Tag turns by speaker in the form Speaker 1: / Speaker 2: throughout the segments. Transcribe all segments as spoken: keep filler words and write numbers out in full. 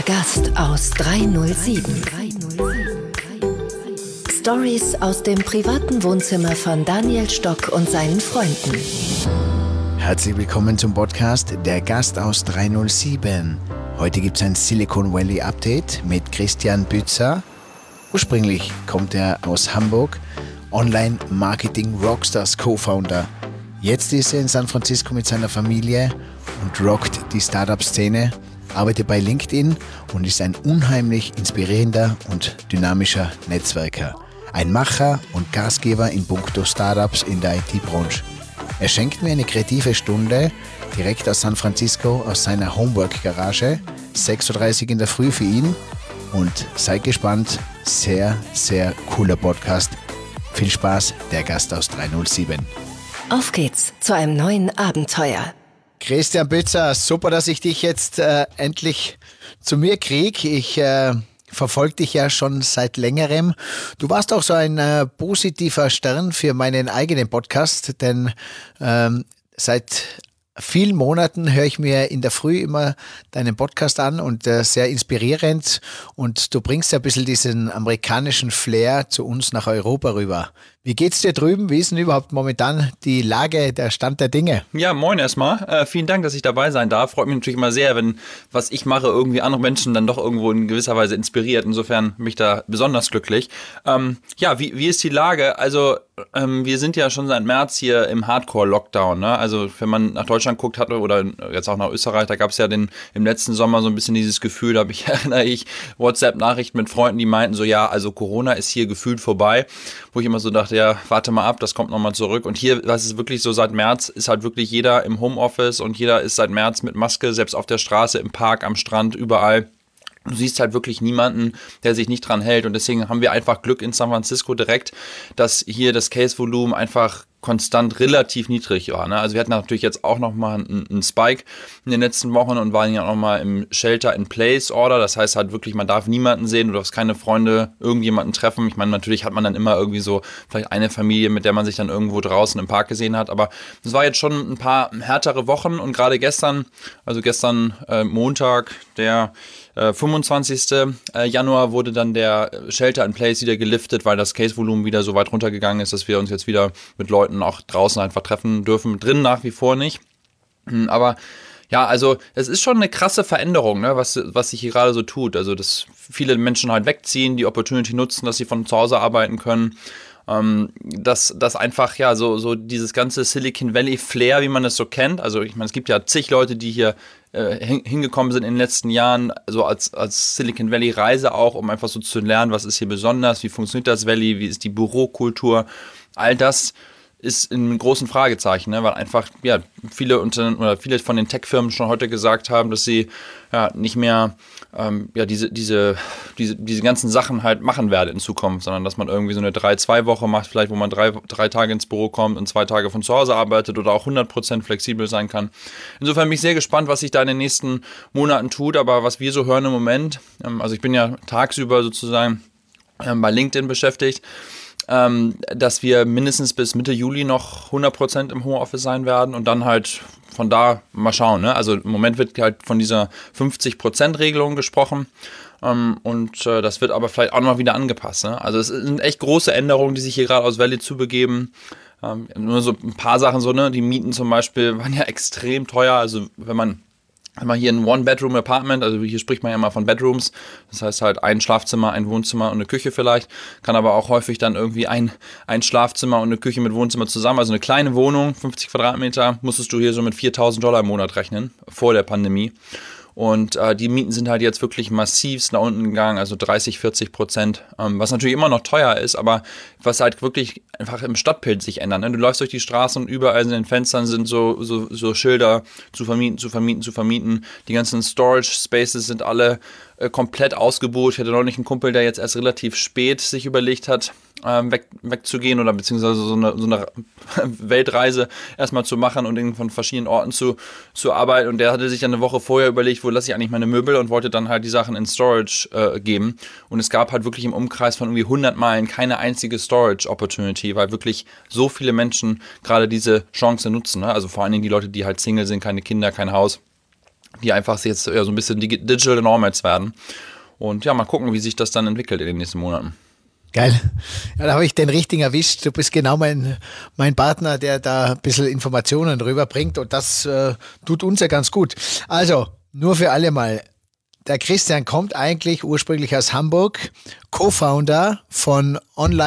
Speaker 1: Gast aus dreihundertsieben. Stories aus dem privaten Wohnzimmer von Daniel Stock und seinen Freunden.
Speaker 2: Herzlich willkommen zum Podcast Der Gast aus dreihundertsieben. Heute gibt es ein Silicon Valley Update mit Christian Bützer. Ursprünglich kommt er aus Hamburg, Online-Marketing-Rockstars Co-Founder. Jetzt ist er in San Francisco mit seiner Familie und rockt die Startup-Szene, arbeitet bei LinkedIn und ist ein unheimlich inspirierender und dynamischer Netzwerker. Ein Macher und Gastgeber in puncto Startups in der I T-Branche. Er schenkt mir eine kreative Stunde direkt aus San Francisco, aus seiner Homework-Garage. sechs Uhr dreißig in der Früh für ihn. Und seid gespannt, sehr, sehr cooler Podcast. Viel Spaß, der Gast aus dreihundertsieben.
Speaker 1: Auf geht's zu einem neuen Abenteuer.
Speaker 2: Christian Bützer, super, dass ich dich jetzt äh, endlich zu mir kriege. Ich äh, verfolge dich ja schon seit längerem. Du warst auch so ein äh, positiver Stern für meinen eigenen Podcast, denn ähm, seit vielen Monaten höre ich mir in der Früh immer deinen Podcast an und äh, sehr inspirierend, und du bringst ja ein bisschen diesen amerikanischen Flair zu uns nach Europa rüber. Wie geht's dir drüben? Wie ist denn überhaupt momentan die Lage, der Stand der Dinge?
Speaker 3: Ja, moin erstmal. Äh, vielen Dank, dass ich dabei sein darf. Freut mich natürlich immer sehr, wenn was ich mache irgendwie andere Menschen dann doch irgendwo in gewisser Weise inspiriert. Insofern bin ich da besonders glücklich. Ähm, ja, wie, wie ist die Lage? Also ähm, wir sind ja schon seit März hier im Hardcore-Lockdown. Ne? Also wenn man nach Deutschland guckt hat oder jetzt auch nach Österreich, da gab es ja den, im letzten Sommer so ein bisschen dieses Gefühl, da habe ich, erinnere ich, WhatsApp-Nachrichten mit Freunden, die meinten so, ja, also Corona ist hier gefühlt vorbei. Wo ich immer so dachte, ja, warte mal ab, das kommt nochmal zurück. Und hier, das ist wirklich so, seit März ist halt wirklich jeder im Homeoffice und jeder ist seit März mit Maske, selbst auf der Straße, im Park, am Strand, überall. Du siehst halt wirklich niemanden, der sich nicht dran hält, und deswegen haben wir einfach Glück in San Francisco direkt, dass hier das Case-Volumen einfach konstant relativ niedrig war. Ne? Also wir hatten natürlich jetzt auch nochmal einen, einen Spike in den letzten Wochen und waren ja nochmal im Shelter-in-Place-Order. Das heißt halt wirklich, man darf niemanden sehen, du darfst keine Freunde, irgendjemanden treffen. Ich meine, natürlich hat man dann immer irgendwie so vielleicht eine Familie, mit der man sich dann irgendwo draußen im Park gesehen hat. Aber es war jetzt schon ein paar härtere Wochen, und gerade gestern, also gestern äh, Montag, der äh, fünfundzwanzigsten Januar, wurde dann der Shelter-in-Place wieder geliftet, weil das Case-Volumen wieder so weit runtergegangen ist, dass wir uns jetzt wieder mit Leuten auch draußen einfach treffen dürfen. Drin nach wie vor nicht. Aber ja, also es ist schon eine krasse Veränderung, ne, was, was sich hier gerade so tut. Also dass viele Menschen halt wegziehen, die Opportunity nutzen, dass sie von zu Hause arbeiten können. Ähm, dass, dass einfach ja so, so dieses ganze Silicon Valley Flair, wie man es so kennt. Also ich meine, es gibt ja zig Leute, die hier äh, hingekommen sind in den letzten Jahren, so als, als Silicon Valley Reise auch, um einfach so zu lernen, was ist hier besonders, wie funktioniert das Valley, wie ist die Bürokultur. All das ist ein großen Fragezeichen, ne? Weil einfach ja viele Unternehmen oder viele von den Tech-Firmen schon heute gesagt haben, dass sie ja nicht mehr ähm, ja diese diese diese diese ganzen Sachen halt machen werden in Zukunft, sondern dass man irgendwie so eine drei zwei Woche macht, vielleicht wo man drei drei Tage ins Büro kommt und zwei Tage von zu Hause arbeitet oder auch hundert Prozent flexibel sein kann. Insofern bin ich sehr gespannt, was sich da in den nächsten Monaten tut, aber was wir so hören im Moment, ähm, also ich bin ja tagsüber sozusagen ähm, bei LinkedIn beschäftigt, Ähm, dass wir mindestens bis Mitte Juli noch hundert Prozent im Homeoffice sein werden und dann halt von da mal schauen. Ne? Also im Moment wird halt von dieser fünfzig Prozent Regelung gesprochen, ähm, und äh, das wird aber vielleicht auch noch wieder angepasst. Ne? Also es sind echt große Änderungen, die sich hier gerade aus Valley zubegeben. Ähm, nur so ein paar Sachen, so, ne? Die Mieten zum Beispiel waren ja extrem teuer. Also wenn man Mal hier ein One-Bedroom-Apartment, also hier spricht man ja mal von Bedrooms, das heißt halt ein Schlafzimmer, ein Wohnzimmer und eine Küche vielleicht, kann aber auch häufig dann irgendwie ein, ein Schlafzimmer und eine Küche mit Wohnzimmer zusammen, also eine kleine Wohnung, fünfzig Quadratmeter, musstest du hier so mit viertausend Dollar im Monat rechnen, vor der Pandemie. Und äh, die Mieten sind halt jetzt wirklich massiv nach unten gegangen, also dreißig, vierzig Prozent, ähm, was natürlich immer noch teuer ist, aber was halt wirklich einfach im Stadtbild sich ändert. Ne? Du läufst durch die Straßen und überall in den Fenstern sind so, so, so Schilder zu vermieten, zu vermieten, zu vermieten. Die ganzen Storage Spaces sind alle äh, komplett ausgebucht. Ich hatte noch nicht einen Kumpel, der jetzt erst relativ spät sich überlegt hat, ähm, weg, wegzugehen oder beziehungsweise so eine, so eine Weltreise erstmal zu machen und von verschiedenen Orten zu, zu arbeiten. Und der hatte sich dann eine Woche vorher überlegt, wo lasse ich eigentlich meine Möbel, und wollte dann halt die Sachen in Storage äh, geben. Und es gab halt wirklich im Umkreis von irgendwie hundert Meilen keine einzige Storage Opportunity, weil wirklich so viele Menschen gerade diese Chance nutzen. Ne? Also vor allen Dingen die Leute, die halt Single sind, keine Kinder, kein Haus. die einfach jetzt ja, so ein bisschen Digital Nomads werden. Und ja, mal gucken, wie sich das dann entwickelt in den nächsten Monaten.
Speaker 2: Geil. Ja, da habe ich den richtigen erwischt. Du bist genau mein, mein Partner, der da ein bisschen Informationen rüberbringt und das äh, tut uns ja ganz gut. Also, nur für alle mal. Der Christian kommt eigentlich ursprünglich aus Hamburg, Co-Founder von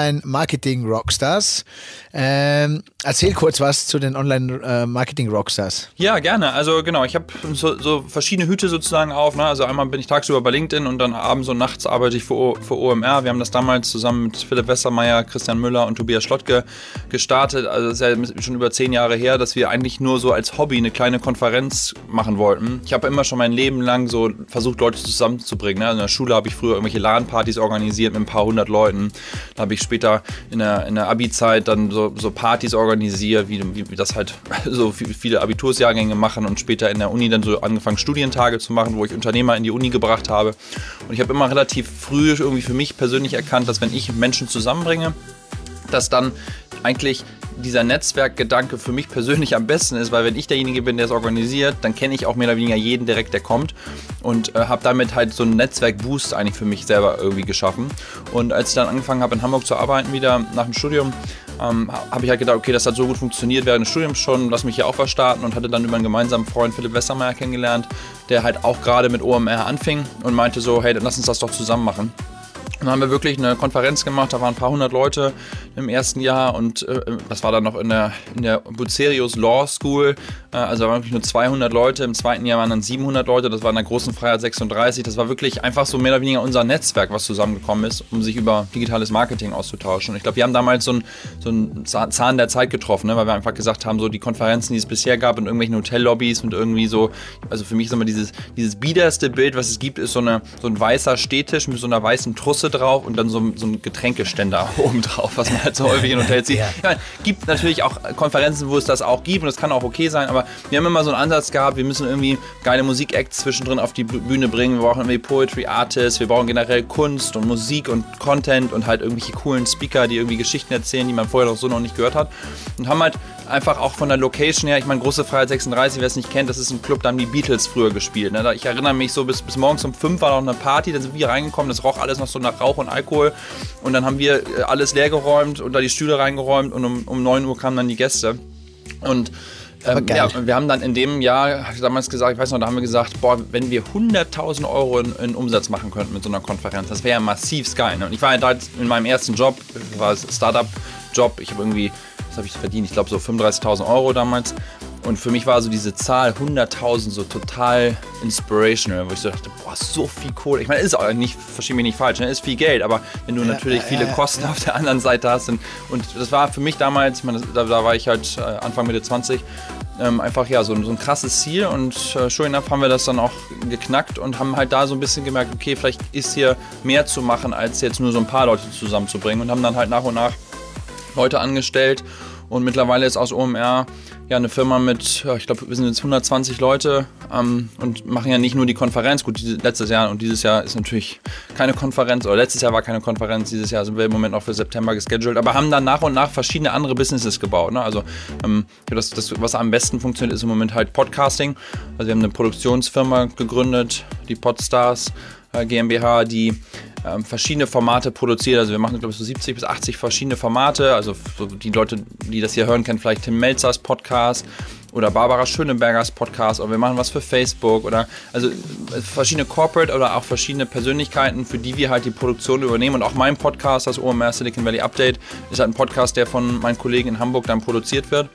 Speaker 2: Online-Marketing-Rockstars. Ähm, erzähl kurz was zu den Online-Marketing-Rockstars.
Speaker 3: Ja, gerne. Also genau, ich habe so, so verschiedene Hüte sozusagen auf. Ne? Also einmal bin ich tagsüber bei LinkedIn und dann abends und nachts arbeite ich für, o, für O M R. Wir haben das damals zusammen mit Philipp Westermeier, Christian Müller und Tobias Schlottke gestartet. Also das ist ja schon über zehn Jahre her, dass wir eigentlich nur so als Hobby eine kleine Konferenz machen wollten. Ich habe immer schon mein Leben lang so versucht, Leute zusammenzubringen. Ne? Also in der Schule habe ich früher irgendwelche LAN-Partys organisiert mit ein paar hundert Leuten. Da habe ich später in der, in der Abi-Zeit dann so, so Partys organisiert, wie, wie, wie das halt so viele Abitursjahrgänge machen und später in der Uni dann so angefangen, Studientage zu machen, wo ich Unternehmer in die Uni gebracht habe. Und ich habe immer relativ früh irgendwie für mich persönlich erkannt, dass wenn ich Menschen zusammenbringe, dass dann eigentlich dieser Netzwerkgedanke für mich persönlich am besten ist, weil wenn ich derjenige bin, der es organisiert, dann kenne ich auch mehr oder weniger jeden direkt, der kommt und äh, habe damit halt so einen Netzwerkboost eigentlich für mich selber irgendwie geschaffen. Und als ich dann angefangen habe in Hamburg zu arbeiten, wieder nach dem Studium, ähm, habe ich halt gedacht, okay, das hat so gut funktioniert während des Studiums schon, lass mich hier auch was starten und hatte dann über einen gemeinsamen Freund Philipp Westermeier kennengelernt, der halt auch gerade mit O M R anfing und meinte so, hey, dann lass uns das doch zusammen machen. Und dann haben wir wirklich eine Konferenz gemacht, da waren ein paar hundert Leute im ersten Jahr und äh, das war dann noch in der, in der Bucerius Law School, äh, also da waren wirklich nur zweihundert Leute, im zweiten Jahr waren dann siebenhundert Leute, das war in der großen Freiheit sechsunddreißig, das war wirklich einfach so mehr oder weniger unser Netzwerk, was zusammengekommen ist, um sich über digitales Marketing auszutauschen. Und ich glaube, wir haben damals so einen so einen Zahn der Zeit getroffen, ne, weil wir einfach gesagt haben, so die Konferenzen, die es bisher gab in irgendwelchen Hotellobbys und irgendwie so, also für mich ist immer dieses, dieses biederste Bild, was es gibt, ist so, eine, so ein weißer Stehtisch mit so einer weißen Trusse drauf und dann so, so ein Getränkeständer oben drauf, was man halt so häufig in Hotels sieht. Ja. Ja, gibt natürlich auch Konferenzen, wo es das auch gibt und das kann auch okay sein, aber wir haben immer so einen Ansatz gehabt, wir müssen irgendwie geile Musik-Acts zwischendrin auf die Bühne bringen, wir brauchen irgendwie Poetry Artists, wir brauchen generell Kunst und Musik und Content und halt irgendwelche coolen Speaker, die irgendwie Geschichten erzählen, die man vorher noch so noch nicht gehört hat und haben halt einfach auch von der Location her, ich meine, große Freiheit sechsunddreißig, wer es nicht kennt, das ist ein Club, da haben die Beatles früher gespielt. Ne? Ich erinnere mich so, bis, bis morgens um fünf war noch eine Party, dann sind wir reingekommen, das roch alles noch so nach Rauch und Alkohol und dann haben wir alles leergeräumt und da die Stühle reingeräumt und um, um neun Uhr kamen dann die Gäste. Und ähm, ja, wir haben dann in dem Jahr, hatte damals gesagt, ich weiß noch, da haben wir gesagt, boah, wenn wir hunderttausend Euro in, in Umsatz machen könnten mit so einer Konferenz, das wäre ja massiv geil. Ne? Und ich war ja da in meinem ersten Job, das war ein Startup-Job, ich habe irgendwie, was habe ich verdient? Ich glaube so fünfunddreißigtausend Euro damals. Und für mich war so diese Zahl hunderttausend so total inspirational, wo ich so dachte, boah, so viel Kohle. Ich meine, ist auch nicht, verstehe mich nicht falsch, ne? Ist viel Geld, aber wenn du ja, natürlich ja, viele ja, Kosten ja. auf der anderen Seite hast. Und, und das war für mich damals, ich meine, da, da war ich halt Anfang Mitte zwanzig, ähm, einfach ja so, so ein krasses Ziel. Und äh, sure enough haben wir das dann auch geknackt und haben halt da so ein bisschen gemerkt, okay, vielleicht ist hier mehr zu machen, als jetzt nur so ein paar Leute zusammenzubringen. Und haben dann halt nach und nach Leute angestellt. Und mittlerweile ist aus O M R ja eine Firma mit, ich glaube, wir sind jetzt hundertzwanzig Leute ähm, und machen ja nicht nur die Konferenz. Gut, diese, letztes Jahr und dieses Jahr ist natürlich keine Konferenz, oder letztes Jahr war keine Konferenz, dieses Jahr sind wir im Moment auch für September gescheduled, aber haben dann nach und nach verschiedene andere Businesses gebaut. Ne? Also ähm, das, das, was am besten funktioniert, ist im Moment halt Podcasting. Also wir haben eine Produktionsfirma gegründet, die Podstars äh, GmbH, die Ähm, verschiedene Formate produziert, also wir machen glaube ich so siebzig bis achtzig verschiedene Formate, also so die Leute, die das hier hören, kennen vielleicht Tim Melzers Podcast oder Barbara Schönebergers Podcast, oder wir machen was für Facebook oder also verschiedene Corporate oder auch verschiedene Persönlichkeiten, für die wir halt die Produktion übernehmen. Und auch mein Podcast, das O M R Silicon Valley Update, ist halt ein Podcast, der von meinen Kollegen in Hamburg dann produziert wird.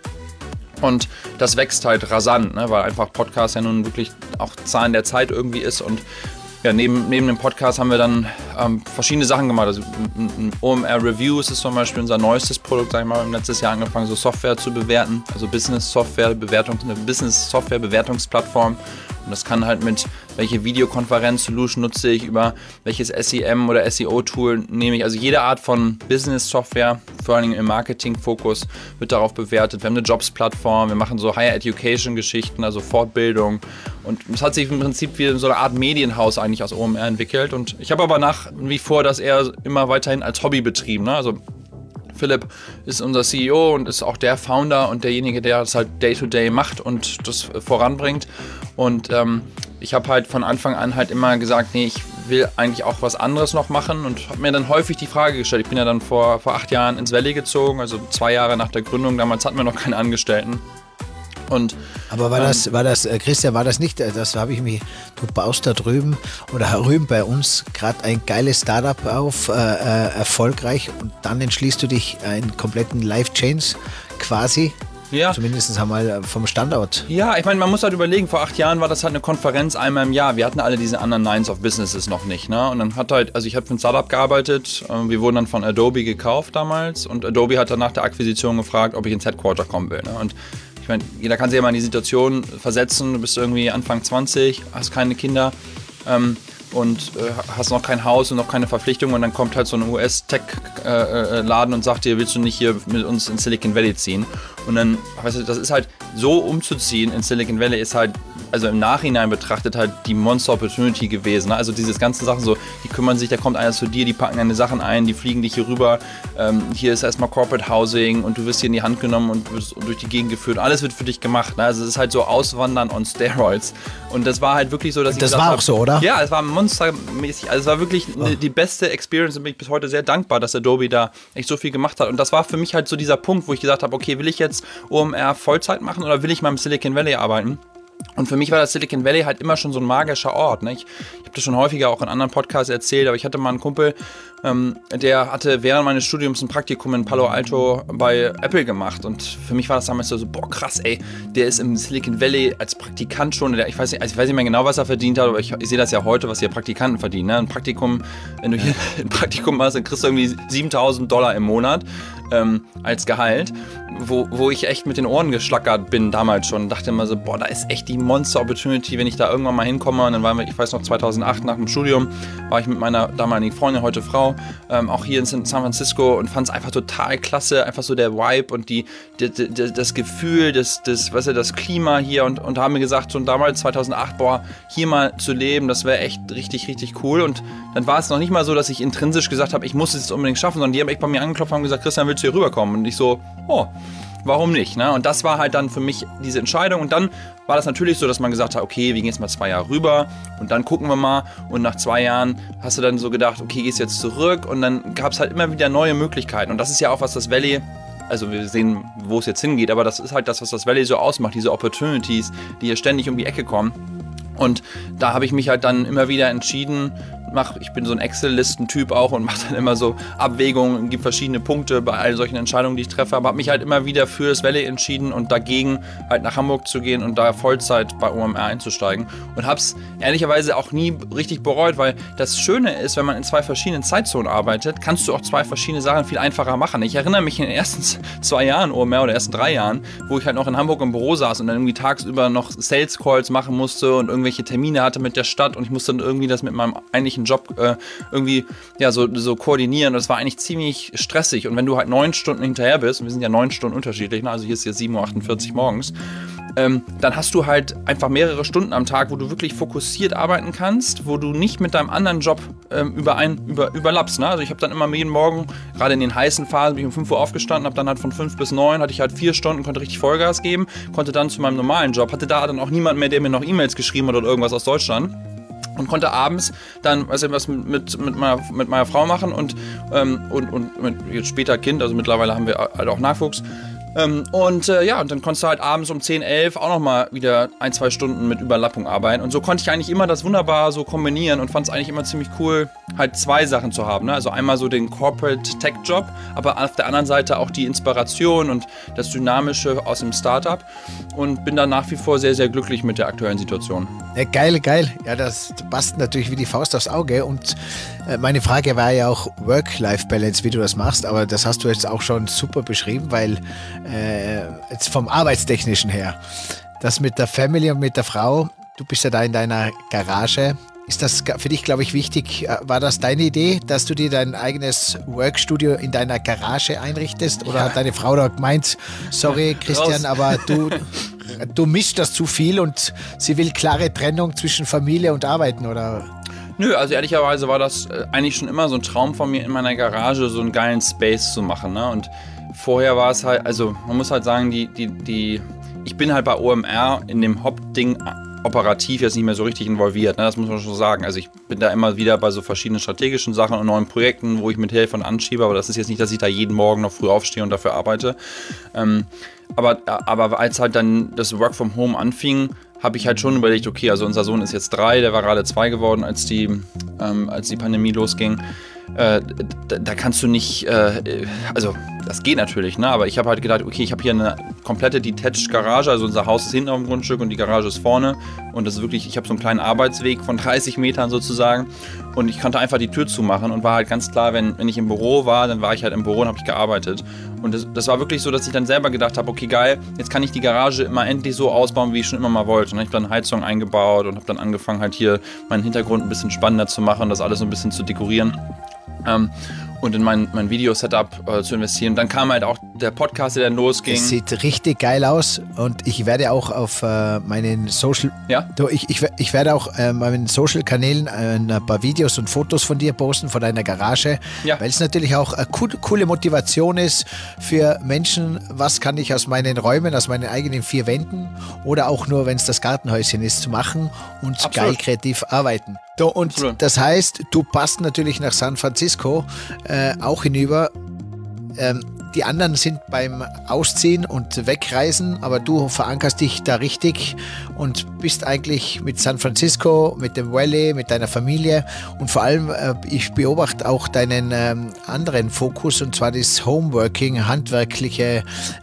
Speaker 3: Und das wächst halt rasant, ne, weil einfach Podcast ja nun wirklich auch Zahlen der Zeit irgendwie ist. Und ja, neben, neben dem Podcast haben wir dann ähm, verschiedene Sachen gemacht. Also ein, ein O M R Review ist zum Beispiel unser neuestes Produkt, sag ich mal. Wir haben letztes Jahr angefangen, so Software zu bewerten, also Business Software Bewertung, eine Business Software Bewertungsplattform. Und das kann halt mit, welche Videokonferenz-Solution nutze ich, über welches S E M oder S E O-Tool nehme ich. Also jede Art von Business-Software, vor allem im Marketing-Fokus, wird darauf bewertet. Wir haben eine Jobs-Plattform, wir machen so Higher-Education-Geschichten, also Fortbildung. Und es hat sich im Prinzip wie so eine Art Medienhaus eigentlich aus O M R entwickelt. Und ich habe aber nach wie vor das eher immer weiterhin als Hobby betrieben. Ne? Also Philipp ist unser C E O und ist auch der Founder und derjenige, der das halt Day-to-Day macht und das voranbringt. Und ähm, ich habe halt von Anfang an halt immer gesagt, nee, ich will eigentlich auch was anderes noch machen und habe mir dann häufig die Frage gestellt. Ich bin ja dann vor, vor acht Jahren ins Valley gezogen, also zwei Jahre nach der Gründung. Damals hatten wir noch keine Angestellten. Und,
Speaker 2: Aber war
Speaker 3: ähm,
Speaker 2: das, war das, äh, Christian, war das nicht, äh, das habe ich mich, du baust da drüben oder herüben bei uns gerade ein geiles Startup auf, äh, äh, erfolgreich und dann entschließt du dich, einen kompletten Life-Change quasi,
Speaker 3: ja.
Speaker 2: zumindest einmal vom Standort.
Speaker 3: Ja, ich meine, man muss halt überlegen, vor acht Jahren war das halt eine Konferenz einmal im Jahr. Wir hatten alle diese anderen Nines of Businesses noch nicht, ne? Und dann hat halt, also ich habe für ein Startup gearbeitet, äh, wir wurden dann von Adobe gekauft damals und Adobe hat dann nach der Akquisition gefragt, ob ich ins Headquarter kommen will, ne? Und ich meine, jeder kann sich ja mal in die Situation versetzen, du bist irgendwie Anfang zwanzig, hast keine Kinder ähm, und äh, hast noch kein Haus und noch keine Verpflichtungen und dann kommt halt so ein U S-Tech-Laden äh, und sagt dir, willst du nicht hier mit uns in Silicon Valley ziehen? Und dann, weißt du, das ist halt, so umzuziehen in Silicon Valley ist halt, also im Nachhinein betrachtet halt die Monster Opportunity gewesen. Ne? Also diese ganzen Sachen so, die kümmern sich, da kommt einer zu dir, die packen deine Sachen ein, die fliegen dich hier rüber. Ähm, hier ist erstmal Corporate Housing und du wirst hier in die Hand genommen und wirst durch die Gegend geführt. Alles wird für dich gemacht. Ne? Also es ist halt so Auswandern on Steroids. Und das war halt wirklich so, dass ich
Speaker 2: Das war
Speaker 3: hab,
Speaker 2: auch so, oder?
Speaker 3: Ja, es war monstermäßig. Also es war wirklich oh. ne, die beste Experience und bin ich bis heute sehr dankbar, dass Adobe da echt so viel gemacht hat. Und das war für mich halt so dieser Punkt, wo ich gesagt habe, okay, will ich jetzt O M R Vollzeit machen oder will ich mal im Silicon Valley arbeiten? Und für mich war das Silicon Valley halt immer schon so ein magischer Ort. Ne? Ich, ich habe das schon häufiger auch in anderen Podcasts erzählt, aber ich hatte mal einen Kumpel, ähm, der hatte während meines Studiums ein Praktikum in Palo Alto bei Apple gemacht. Und für mich war das damals so, boah krass, ey, der ist im Silicon Valley als Praktikant schon, der, ich, weiß nicht, also ich weiß nicht mehr genau, was er verdient hat, aber ich, ich sehe das ja heute, was hier Praktikanten verdienen. Ne? Ein Praktikum, wenn du hier ein Praktikum machst, dann kriegst du irgendwie siebentausend Dollar im Monat ähm, als Gehalt, wo, wo ich echt mit den Ohren geschlackert bin damals schon und dachte immer so, boah, da ist echt die Monster Opportunity, wenn ich da irgendwann mal hinkomme. Und dann waren wir, ich weiß noch, zweitausendacht nach dem Studium, war ich mit meiner damaligen Freundin, heute Frau, ähm, auch hier in San Francisco und fand es einfach total klasse, einfach so der Vibe und die, die, die, das Gefühl, das, das, weißt du, das Klima hier und, und haben mir gesagt, schon damals zweitausendacht, boah, hier mal zu leben, das wäre echt richtig, richtig cool. Und dann war es noch nicht mal so, dass ich intrinsisch gesagt habe, ich muss es jetzt unbedingt schaffen, sondern die haben echt bei mir angeklopft und haben gesagt, Christian, willst du hier rüberkommen? Und ich so, oh, warum nicht? Ne? Und das war halt dann für mich diese Entscheidung. Und dann war das natürlich so, dass man gesagt hat, okay, wir gehen jetzt mal zwei Jahre rüber und dann gucken wir mal. Und nach zwei Jahren hast du dann so gedacht, okay, gehst jetzt zurück. Und dann gab es halt immer wieder neue Möglichkeiten. Und das ist ja auch, was das Valley, also wir sehen, wo es jetzt hingeht, aber das ist halt das, was das Valley so ausmacht, diese Opportunities, die hier ständig um die Ecke kommen. Und da habe ich mich halt dann immer wieder entschieden, mach, ich bin so ein Excel-Listen-Typ auch und mache dann immer so Abwägungen, gibt verschiedene Punkte bei all solchen Entscheidungen, die ich treffe, aber habe mich halt immer wieder für das Valley entschieden und dagegen halt nach Hamburg zu gehen und da Vollzeit bei O M R einzusteigen und habe es ehrlicherweise auch nie richtig bereut, weil das Schöne ist, wenn man in zwei verschiedenen Zeitzonen arbeitet, kannst du auch zwei verschiedene Sachen viel einfacher machen. Ich erinnere mich in den ersten zwei Jahren O M R oder ersten drei Jahren, wo ich halt noch in Hamburg im Büro saß und dann irgendwie tagsüber noch Sales-Calls machen musste und irgendwelche Termine hatte mit der Stadt und ich musste dann irgendwie das mit meinem eigentlichen Job äh, irgendwie ja, so, so koordinieren. Das war eigentlich ziemlich stressig. Und wenn du halt neun Stunden hinterher bist, und wir sind ja neun Stunden unterschiedlich, ne? Also hier ist jetzt sieben Uhr achtundvierzig morgens, ähm, dann hast du halt einfach mehrere Stunden am Tag, wo du wirklich fokussiert arbeiten kannst, wo du nicht mit deinem anderen Job ähm, überein, über, überlappst. Ne? Also ich habe dann immer jeden Morgen, gerade in den heißen Phasen, bin ich um fünf Uhr aufgestanden, habe dann halt von fünf bis neun, hatte ich halt vier Stunden, konnte richtig Vollgas geben, konnte dann zu meinem normalen Job, hatte da dann auch niemand mehr, der mir noch E-Mails geschrieben hat oder irgendwas aus Deutschland. Und konnte abends dann was, was mit, mit, mit, meiner, mit meiner Frau machen und, ähm, und, und mit jetzt später Kind, also mittlerweile haben wir halt auch Nachwuchs. Ähm, und äh, ja, und dann konntest du halt abends um zehn, elf auch nochmal wieder ein, zwei Stunden mit Überlappung arbeiten. Und so konnte ich eigentlich immer das wunderbar so kombinieren und fand es eigentlich immer ziemlich cool, halt zwei Sachen zu haben. Ne? Also einmal so den Corporate Tech Job, aber auf der anderen Seite auch die Inspiration und das Dynamische aus dem Startup. Und bin da nach wie vor sehr, sehr glücklich mit der aktuellen Situation.
Speaker 2: Ja, geil, geil. Ja, das passt natürlich wie die Faust aufs Auge. Und äh, meine Frage war ja auch Work-Life-Balance, wie du das machst. Aber das hast du jetzt auch schon super beschrieben, weil äh, jetzt vom Arbeitstechnischen her, das mit der Family und mit der Frau, du bist ja da in deiner Garage. Ist das für dich, glaube ich, wichtig? War das deine Idee, dass du dir dein eigenes Workstudio in deiner Garage einrichtest? Oder ja. Hat deine Frau da gemeint, sorry Christian, Raus. aber du, du mischst das zu viel und sie will klare Trennung zwischen Familie und Arbeiten, oder?
Speaker 3: Nö, also ehrlicherweise war das äh, eigentlich schon immer so ein Traum von mir, in meiner Garage so einen geilen Space zu machen, ne? Und vorher war es halt, also man muss halt sagen, die, die, die, ich bin halt bei O M R in dem Hauptding operativ jetzt nicht mehr so richtig involviert, ne? Das muss man schon sagen. Also ich bin da immer wieder bei so verschiedenen strategischen Sachen und neuen Projekten, wo ich mit helfe und anschiebe, aber das ist jetzt nicht, dass ich da jeden Morgen noch früh aufstehe und dafür arbeite. Ähm, aber, aber als halt dann das Work from Home anfing, habe ich halt schon überlegt, okay, also unser Sohn ist jetzt drei, der war gerade zwei geworden, als die, ähm, als die Pandemie losging. Äh, da, da kannst du nicht, äh, also das geht natürlich, ne? Aber ich habe halt gedacht, okay, ich habe hier eine komplette Detached Garage, also unser Haus ist hinten auf dem Grundstück und die Garage ist vorne und das ist wirklich, ich habe so einen kleinen Arbeitsweg von dreißig Metern sozusagen und ich konnte einfach die Tür zumachen und war halt ganz klar, wenn, wenn ich im Büro war, dann war ich halt im Büro und habe ich gearbeitet und das, das war wirklich so, dass ich dann selber gedacht habe, okay geil, jetzt kann ich die Garage immer endlich so ausbauen, wie ich schon immer mal wollte. Und ich habe dann Heizung eingebaut und habe dann angefangen halt hier meinen Hintergrund ein bisschen spannender zu machen, das alles so ein bisschen zu dekorieren. Ähm, und in mein, mein Video-Setup äh, zu investieren. Dann kam halt auch der Podcast, der dann losging.
Speaker 2: Es sieht richtig geil aus und ich werde auch auf äh, meinen Social...
Speaker 3: Ja?
Speaker 2: Du, ich, ich, ich werde auch äh, meinen Social-Kanälen äh, ein paar Videos und Fotos von dir posten, von deiner Garage,
Speaker 3: ja.
Speaker 2: Weil es natürlich auch eine co- coole Motivation ist für Menschen, was kann ich aus meinen Räumen, aus meinen eigenen vier Wänden oder auch nur, wenn es das Gartenhäuschen ist, zu machen und Absolut. Geil kreativ arbeiten. So, und Absolut. Das heißt, du passt natürlich nach San Francisco äh, auch hinüber. Ähm, die anderen sind beim Ausziehen und Wegreisen, aber du verankerst dich da richtig und bist eigentlich mit San Francisco, mit dem Valley, mit deiner Familie und vor allem, äh, ich beobachte auch deinen ähm, anderen Fokus und zwar das Homeworking, handwerkliche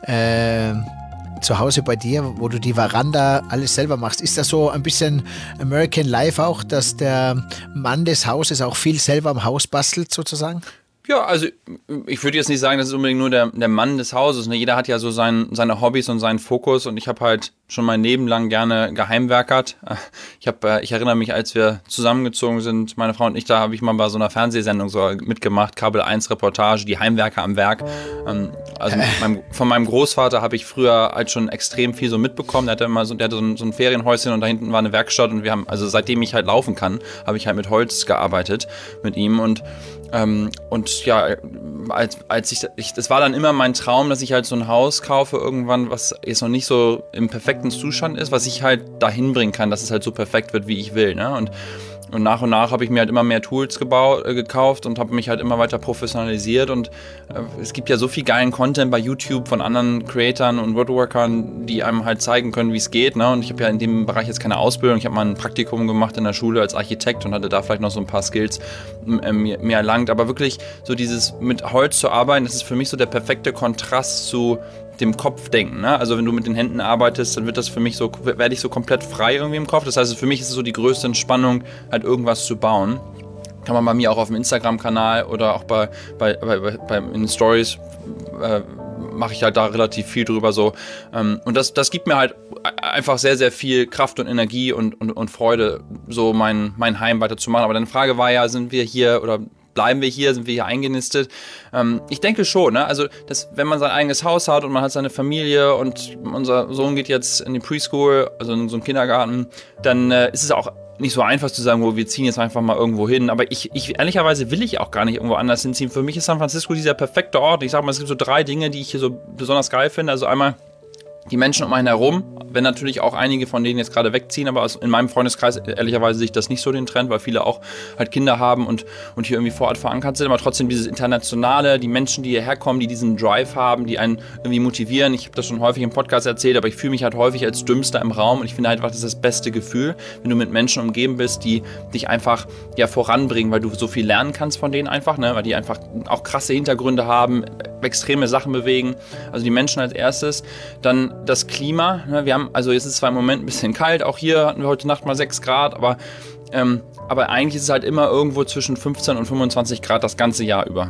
Speaker 2: äh, zu Hause bei dir, wo du die Veranda alles selber machst. Ist das so ein bisschen American Life auch, dass der Mann des Hauses auch viel selber am Haus bastelt sozusagen?
Speaker 3: Ja, also ich würde jetzt nicht sagen, das ist unbedingt nur der, der Mann des Hauses. Ne? Jeder hat ja so sein, seine Hobbys und seinen Fokus und ich habe halt schon mein Leben lang gerne geheimwerkert. Ich, hab, ich erinnere mich, als wir zusammengezogen sind, meine Frau und ich, da habe ich mal bei so einer Fernsehsendung so mitgemacht, Kabel eins Reportage, die Heimwerker am Werk. Also mit meinem, von meinem Großvater habe ich früher halt schon extrem viel so mitbekommen. Der hatte immer so, der hatte so ein, so ein Ferienhäuschen und da hinten war eine Werkstatt und wir haben, also seitdem ich halt laufen kann, habe ich halt mit Holz gearbeitet mit ihm und Ähm, und ja, als, als ich, ich, das war dann immer mein Traum, dass ich halt so ein Haus kaufe irgendwann, was jetzt noch nicht so im perfekten Zustand ist, was ich halt dahin bringen kann, dass es halt so perfekt wird, wie ich will, ne? Und Und nach und nach habe ich mir halt immer mehr Tools gebaut, äh, gekauft und habe mich halt immer weiter professionalisiert. Und äh, es gibt ja so viel geilen Content bei YouTube von anderen Creatoren und Woodworkern, die einem halt zeigen können, wie es geht. Ne? Und ich habe ja in dem Bereich jetzt keine Ausbildung. Ich habe mal ein Praktikum gemacht in der Schule als Architekt und hatte da vielleicht noch so ein paar Skills äh, mehr erlangt. Aber wirklich so dieses mit Holz zu arbeiten, das ist für mich so der perfekte Kontrast zu dem Kopfdenken, ne? Also wenn du mit den Händen arbeitest, dann wird das für mich so, werde ich so komplett frei irgendwie im Kopf. Das heißt, für mich ist es so die größte Entspannung, halt irgendwas zu bauen. Kann man bei mir auch auf dem Instagram-Kanal oder auch bei, bei, bei, bei in den Stories äh, mache ich halt da relativ viel drüber so. Ähm, und das, das gibt mir halt einfach sehr, sehr viel Kraft und Energie und, und, und Freude, so mein, mein Heim weiterzumachen. Aber deine Frage war ja, sind wir hier oder bleiben wir hier, sind wir hier eingenistet? Ähm, ich denke schon, ne? Also, dass, wenn man sein eigenes Haus hat und man hat seine Familie und unser Sohn geht jetzt in die Preschool, also in so einen Kindergarten, dann äh, ist es auch nicht so einfach zu sagen, wo wir ziehen jetzt einfach mal irgendwo hin. Aber ich, ich ehrlicherweise will ich auch gar nicht irgendwo anders hinziehen. Für mich ist San Francisco dieser perfekte Ort. Ich sag mal, es gibt so drei Dinge, die ich hier so besonders geil finde. Also einmal die Menschen um einen herum, wenn natürlich auch einige von denen jetzt gerade wegziehen, aber in meinem Freundeskreis ehrlicherweise sehe ich das nicht so den Trend, weil viele auch halt Kinder haben und, und hier irgendwie vor Ort verankert sind, aber trotzdem dieses Internationale, die Menschen, die hierher kommen, die diesen Drive haben, die einen irgendwie motivieren. Ich habe das schon häufig im Podcast erzählt, aber ich fühle mich halt häufig als Dümmster im Raum und ich finde halt einfach, das ist das beste Gefühl, wenn du mit Menschen umgeben bist, die dich einfach ja voranbringen, weil du so viel lernen kannst von denen einfach, ne? Weil die einfach auch krasse Hintergründe haben, extreme Sachen bewegen. Also die Menschen als erstes, dann das Klima, ne, wir haben, also jetzt ist es zwar im Moment ein bisschen kalt, auch hier hatten wir heute Nacht mal sechs Grad, aber, ähm, aber eigentlich ist es halt immer irgendwo zwischen fünfzehn und fünfundzwanzig Grad das ganze Jahr über.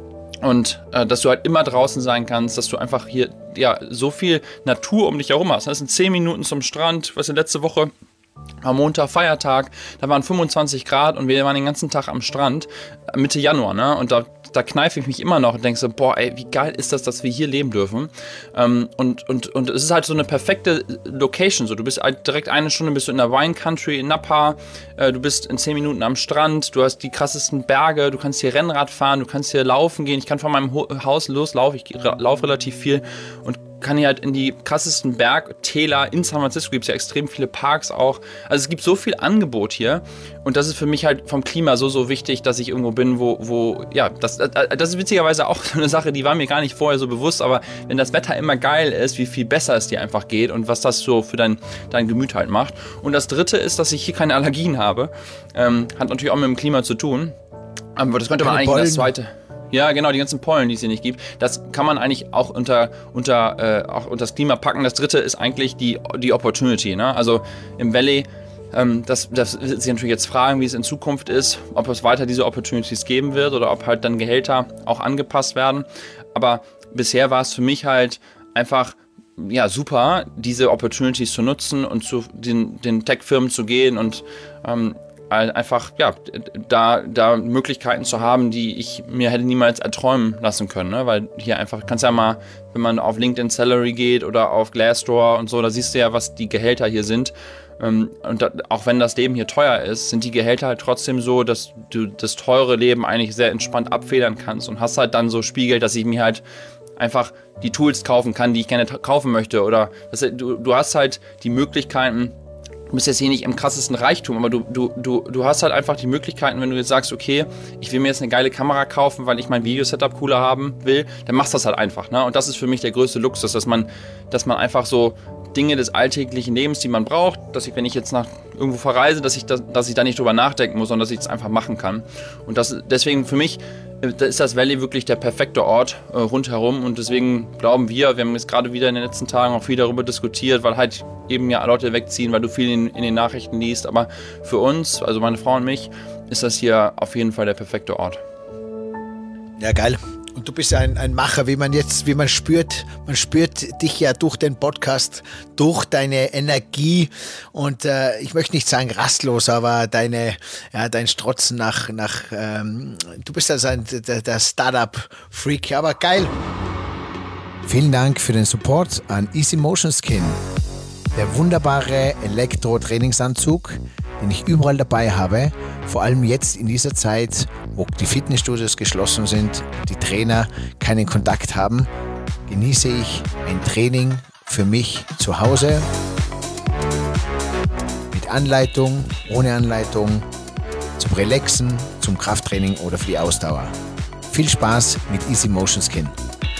Speaker 3: Und äh, dass du halt immer draußen sein kannst, dass du einfach hier ja so viel Natur um dich herum hast. Das sind zehn Minuten zum Strand, was in letzte Woche am Montag, Feiertag, da waren fünfundzwanzig Grad und wir waren den ganzen Tag am Strand, Mitte Januar, ne? Und da, da kneife ich mich immer noch und denke so, boah, ey, wie geil ist das, dass wir hier leben dürfen. Ähm, und, und, und es ist halt so eine perfekte Location, so. Du bist halt direkt eine Stunde bist du in der Wine Country in Napa, äh, du bist in zehn Minuten am Strand, du hast die krassesten Berge, du kannst hier Rennrad fahren, du kannst hier laufen gehen, ich kann von meinem Ho- Haus loslaufen, ich laufe relativ viel und kann hier halt in die krassesten Bergtäler in San Francisco, gibt es ja extrem viele Parks auch. Also es gibt so viel Angebot hier und das ist für mich halt vom Klima so, so wichtig, dass ich irgendwo bin, wo, wo ja, das, das ist witzigerweise auch so eine Sache, die war mir gar nicht vorher so bewusst, aber wenn das Wetter immer geil ist, wie viel besser es dir einfach geht und was das so für dein, dein Gemüt halt macht. Und das Dritte ist, dass ich hier keine Allergien habe. Ähm, hat natürlich auch mit dem Klima zu tun, aber das könnte man eigentlich das Zweite... Ja, genau, die ganzen Pollen, die es hier nicht gibt. Das kann man eigentlich auch unter, unter, äh, auch unter das Klima packen. Das Dritte ist eigentlich die, die Opportunity. Ne? Also im Valley, ähm, das, das wird sich natürlich jetzt fragen, wie es in Zukunft ist, ob es weiter diese Opportunities geben wird oder ob halt dann Gehälter auch angepasst werden. Aber bisher war es für mich halt einfach ja, super, diese Opportunities zu nutzen und zu den, den Tech-Firmen zu gehen und ähm, einfach, ja, da, da Möglichkeiten zu haben, die ich mir hätte niemals erträumen lassen können, ne? Weil hier einfach, kannst ja mal, wenn man auf LinkedIn Salary geht oder auf Glassdoor und so, da siehst du ja, was die Gehälter hier sind. Und da, auch wenn das Leben hier teuer ist, sind die Gehälter halt trotzdem so, dass du das teure Leben eigentlich sehr entspannt abfedern kannst und hast halt dann so Spielgeld, dass ich mir halt einfach die Tools kaufen kann, die ich gerne ta- kaufen möchte oder das, du, du hast halt die Möglichkeiten. Du bist jetzt hier nicht im krassesten Reichtum, aber du, du, du, du hast halt einfach die Möglichkeiten, wenn du jetzt sagst, okay, ich will mir jetzt eine geile Kamera kaufen, weil ich mein Videosetup cooler haben will, dann machst du das halt einfach. Ne? Und das ist für mich der größte Luxus, dass man, dass man einfach so Dinge des alltäglichen Lebens, die man braucht, dass ich, wenn ich jetzt nach irgendwo verreise, dass ich, das, dass ich da nicht drüber nachdenken muss, sondern dass ich es einfach machen kann. Und das, deswegen für mich da ist das Valley wirklich der perfekte Ort äh, rundherum und deswegen glauben wir, wir haben jetzt gerade wieder in den letzten Tagen auch viel darüber diskutiert, weil halt eben ja Leute wegziehen, weil du viel in, in den Nachrichten liest, aber für uns, also meine Frau und mich, ist das hier auf jeden Fall der perfekte Ort.
Speaker 2: Ja, geil. Und du bist ein, ein Macher, wie man jetzt, wie man spürt, man spürt dich ja durch den Podcast, durch deine Energie und äh, ich möchte nicht sagen rastlos, aber deine, ja, dein Strotzen nach, nach ähm, du bist also ein, der, der Startup-Freak, aber geil. Vielen Dank für den Support an Easy Motion Skin, der wunderbare Elektro-Trainingsanzug, den ich überall dabei habe, vor allem jetzt in dieser Zeit, wo die Fitnessstudios geschlossen sind, die Trainer keinen Kontakt haben, genieße ich ein Training für mich zu Hause mit Anleitung, ohne Anleitung, zum Relaxen, zum Krafttraining oder für die Ausdauer. Viel Spaß mit Easy Motion Skin.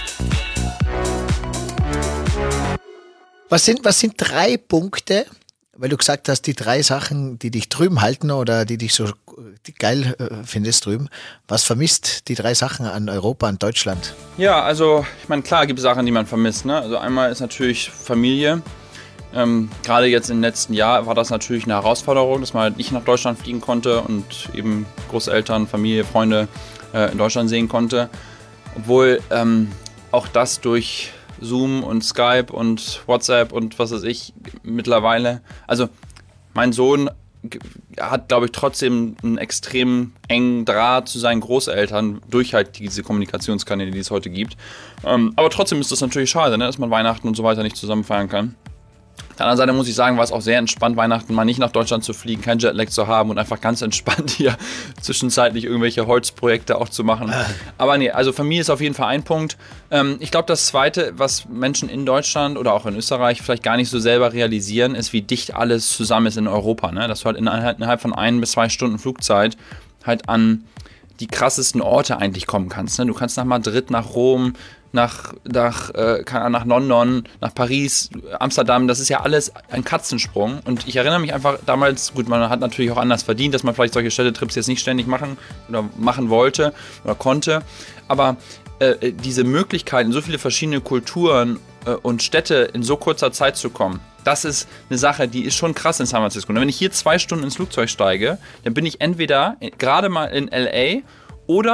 Speaker 2: Was sind, was sind drei Punkte, weil du gesagt hast, die drei Sachen, die dich drüben halten oder die dich so die geil äh, findest drüben. Was vermisst die drei Sachen an Europa, an Deutschland?
Speaker 3: Ja, also ich meine, klar gibt es Sachen, die man vermisst. Ne? Also einmal ist natürlich Familie. Ähm, gerade jetzt im letzten Jahr war das natürlich eine Herausforderung, dass man halt nicht nach Deutschland fliegen konnte und eben Großeltern, Familie, Freunde äh, in Deutschland sehen konnte. Obwohl ähm, auch das durch Zoom und Skype und WhatsApp und was weiß ich mittlerweile. Also mein Sohn hat, glaube ich, trotzdem einen extrem engen Draht zu seinen Großeltern durch halt diese Kommunikationskanäle, die es heute gibt. Ähm, aber trotzdem ist das natürlich schade, ne, dass man Weihnachten und so weiter nicht zusammen feiern kann. Auf der anderen Seite muss ich sagen, war es auch sehr entspannt, Weihnachten mal nicht nach Deutschland zu fliegen, kein Jetlag zu haben und einfach ganz entspannt hier zwischenzeitlich irgendwelche Holzprojekte auch zu machen. Aber nee, also Familie ist auf jeden Fall ein Punkt. Ähm, ich glaube, das Zweite, was Menschen in Deutschland oder auch in Österreich vielleicht gar nicht so selber realisieren, ist, wie dicht alles zusammen ist in Europa. Ne? Dass du halt innerhalb von ein bis zwei Stunden Flugzeit halt an die krassesten Orte eigentlich kommen kannst. Ne? Du kannst nach Madrid, nach Rom, nach, nach, äh, nach London, nach Paris, Amsterdam, das ist ja alles ein Katzensprung. Und ich erinnere mich einfach damals, gut, man hat natürlich auch anders verdient, dass man vielleicht solche Städtetrips jetzt nicht ständig machen oder machen wollte oder konnte. Aber äh, diese Möglichkeit, in so viele verschiedene Kulturen äh, und Städte in so kurzer Zeit zu kommen, das ist eine Sache, die ist schon krass in San Francisco. Und wenn ich hier zwei Stunden ins Flugzeug steige, dann bin ich entweder gerade mal in L A oder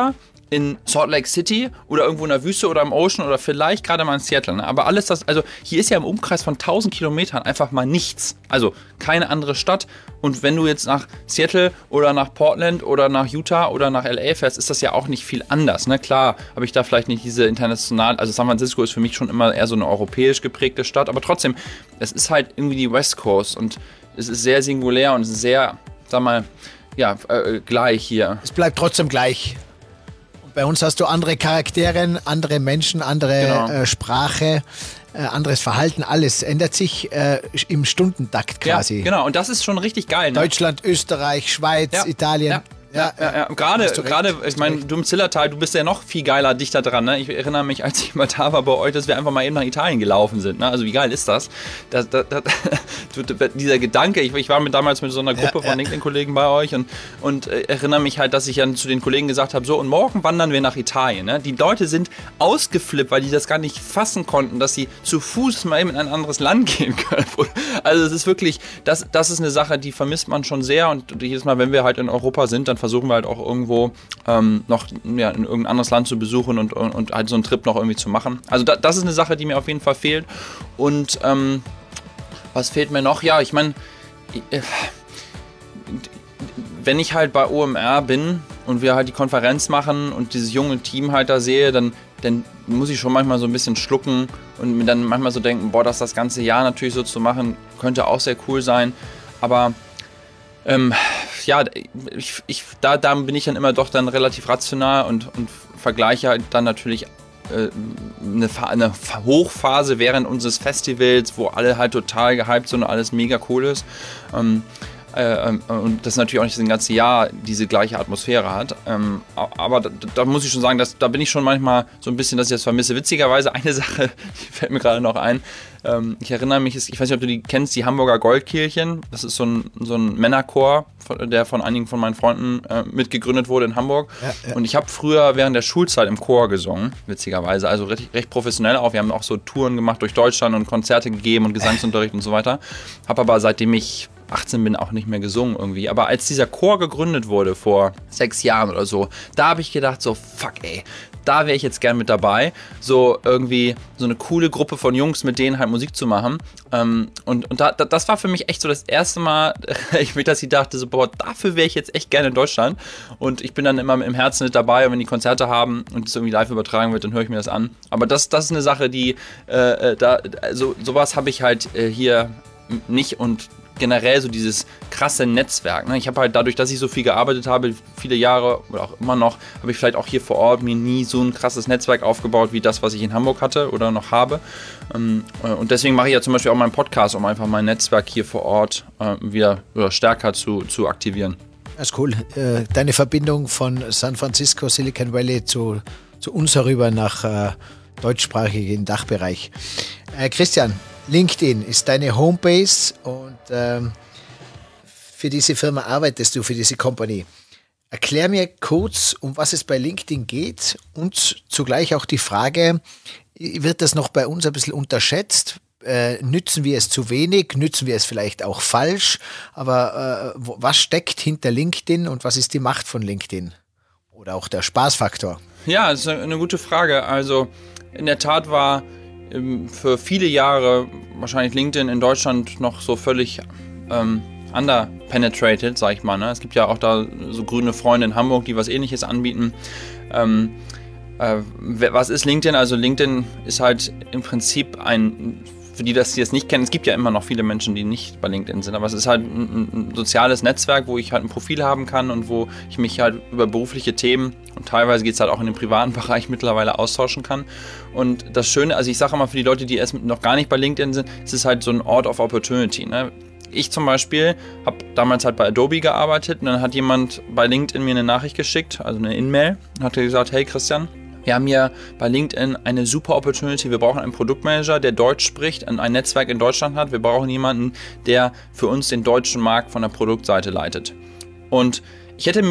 Speaker 3: in Salt Lake City oder irgendwo in der Wüste oder im Ocean oder vielleicht gerade mal in Seattle. Ne? Aber alles das, also hier ist ja im Umkreis von tausend Kilometern einfach mal nichts. Also keine andere Stadt. Und wenn du jetzt nach Seattle oder nach Portland oder nach Utah oder nach L A fährst, ist das ja auch nicht viel anders. Ne? Klar habe ich da vielleicht nicht diese international, also San Francisco ist für mich schon immer eher so eine europäisch geprägte Stadt, aber trotzdem, es ist halt irgendwie die West Coast und es ist sehr singulär und sehr, sag mal, ja, äh, gleich hier.
Speaker 2: Es bleibt trotzdem gleich. Bei uns hast du andere Charaktere, andere Menschen, andere genau. äh, Sprache, äh, anderes Verhalten, alles ändert sich äh, im Stundentakt quasi.
Speaker 3: Ja, genau, und das ist schon richtig geil. Ne?
Speaker 2: Deutschland, Österreich, Schweiz,
Speaker 3: ja.
Speaker 2: Italien.
Speaker 3: Ja. Ja, ja, ja. Gerade, gerade, ich meine, du im Zillertal, du bist ja noch viel geiler dichter dran, ne? Ich erinnere mich, als ich mal da war bei euch, dass wir einfach mal eben nach Italien gelaufen sind, ne? Also wie geil ist das? das, das, das dieser Gedanke, ich, ich war mit, damals mit so einer Gruppe ja, von ja. LinkedIn-Kollegen bei euch und, und äh, erinnere mich halt, dass ich dann zu den Kollegen gesagt habe, so und morgen wandern wir nach Italien, ne? Die Leute sind ausgeflippt, weil die das gar nicht fassen konnten, dass sie zu Fuß mal eben in ein anderes Land gehen können. Also es ist wirklich, das, das ist eine Sache, die vermisst man schon sehr und jedes Mal, wenn wir halt in Europa sind, dann versuchen wir halt auch irgendwo ähm, noch ja, in irgendein anderes Land zu besuchen und, und, und halt so einen Trip noch irgendwie zu machen. Also da, das ist eine Sache, die mir auf jeden Fall fehlt. Und ähm, was fehlt mir noch? Ja, ich meine, äh, wenn ich halt bei O M R bin und wir halt die Konferenz machen und dieses junge Team halt da sehe, dann, dann muss ich schon manchmal so ein bisschen schlucken und mir dann manchmal so denken, boah, das das ganze Jahr natürlich so zu machen, könnte auch sehr cool sein. Aber Ähm, ja, ich, ich, da, da bin ich dann immer doch dann relativ rational und, und vergleiche halt dann natürlich äh, eine, eine Hochphase während unseres Festivals, wo alle halt total gehypt sind und alles mega cool ist. Ähm, äh, und das natürlich auch nicht das ganze Jahr diese gleiche Atmosphäre hat. Ähm, aber da, da muss ich schon sagen, dass, da bin ich schon manchmal so ein bisschen, dass ich das vermisse. Witzigerweise eine Sache, die fällt mir gerade noch ein. Ähm, ich erinnere mich, ich weiß nicht, ob du die kennst, die Hamburger Goldkehlchen. Das ist so ein, so ein Männerchor, der von einigen von meinen Freunden äh, mitgegründet wurde in Hamburg. Ja, ja. Und ich habe früher während der Schulzeit im Chor gesungen, witzigerweise. Also recht, recht professionell auch. Wir haben auch so Touren gemacht durch Deutschland und Konzerte gegeben und Gesangsunterricht und so weiter. Habe aber seitdem ich achtzehn bin auch nicht mehr gesungen irgendwie. Aber als dieser Chor gegründet wurde vor sechs Jahren oder so, da habe ich gedacht so, fuck ey, da wäre ich jetzt gern mit dabei. So irgendwie so eine coole Gruppe von Jungs, mit denen halt Musik zu machen. Ähm, und und da, das war für mich echt so das erste Mal, ich mich, dass ich dachte so, boah, dafür wäre ich jetzt echt gerne in Deutschland. Und ich bin dann immer im Herzen mit dabei und wenn die Konzerte haben und es irgendwie live übertragen wird, dann höre ich mir das an. Aber das, das ist eine Sache, die, äh, da, also sowas habe ich halt äh, hier nicht und generell so dieses krasse Netzwerk. Ne? Ich habe halt dadurch, dass ich so viel gearbeitet habe, viele Jahre oder auch immer noch, habe ich vielleicht auch hier vor Ort mir nie so ein krasses Netzwerk aufgebaut, wie das, was ich in Hamburg hatte oder noch habe. Und deswegen mache ich ja zum Beispiel auch meinen Podcast, um einfach mein Netzwerk hier vor Ort wieder oder stärker zu, zu aktivieren.
Speaker 2: Das ist cool. Deine Verbindung von San Francisco, Silicon Valley zu, zu uns herüber nach äh, deutschsprachigen Dachbereich. Äh, Christian, LinkedIn ist deine Homebase und ähm, für diese Firma arbeitest du, für diese Company. Erklär mir kurz, um was es bei LinkedIn geht und zugleich auch die Frage, wird das noch bei uns ein bisschen unterschätzt? Äh, nützen wir es zu wenig? Nützen wir es vielleicht auch falsch? Aber äh, wo, was steckt hinter LinkedIn und was ist die Macht von LinkedIn? Oder auch der Spaßfaktor?
Speaker 3: Ja, das ist eine gute Frage. Also in der Tat war für viele Jahre wahrscheinlich LinkedIn in Deutschland noch so völlig ähm, underpenetrated, sag ich mal. Ne? Es gibt ja auch da so grüne Freunde in Hamburg, die was Ähnliches anbieten. Ähm, äh, was ist LinkedIn? Also LinkedIn ist halt im Prinzip ein, für die, das, die das nicht kennen, es gibt ja immer noch viele Menschen, die nicht bei LinkedIn sind, aber es ist halt ein, ein soziales Netzwerk, wo ich halt ein Profil haben kann und wo ich mich halt über berufliche Themen und teilweise geht es halt auch in den privaten Bereich mittlerweile austauschen kann. Und das Schöne, also ich sage immer für die Leute, die erst noch gar nicht bei LinkedIn sind, es ist halt so ein Ort of Opportunity. Ne? Ich zum Beispiel habe damals halt bei Adobe gearbeitet und dann hat jemand bei LinkedIn mir eine Nachricht geschickt, also eine In-Mail, und hat gesagt, hey Christian, wir haben hier bei LinkedIn eine super Opportunity. Wir brauchen einen Produktmanager, der Deutsch spricht und ein Netzwerk in Deutschland hat. Wir brauchen jemanden, der für uns den deutschen Markt von der Produktseite leitet. Und ich hätte mich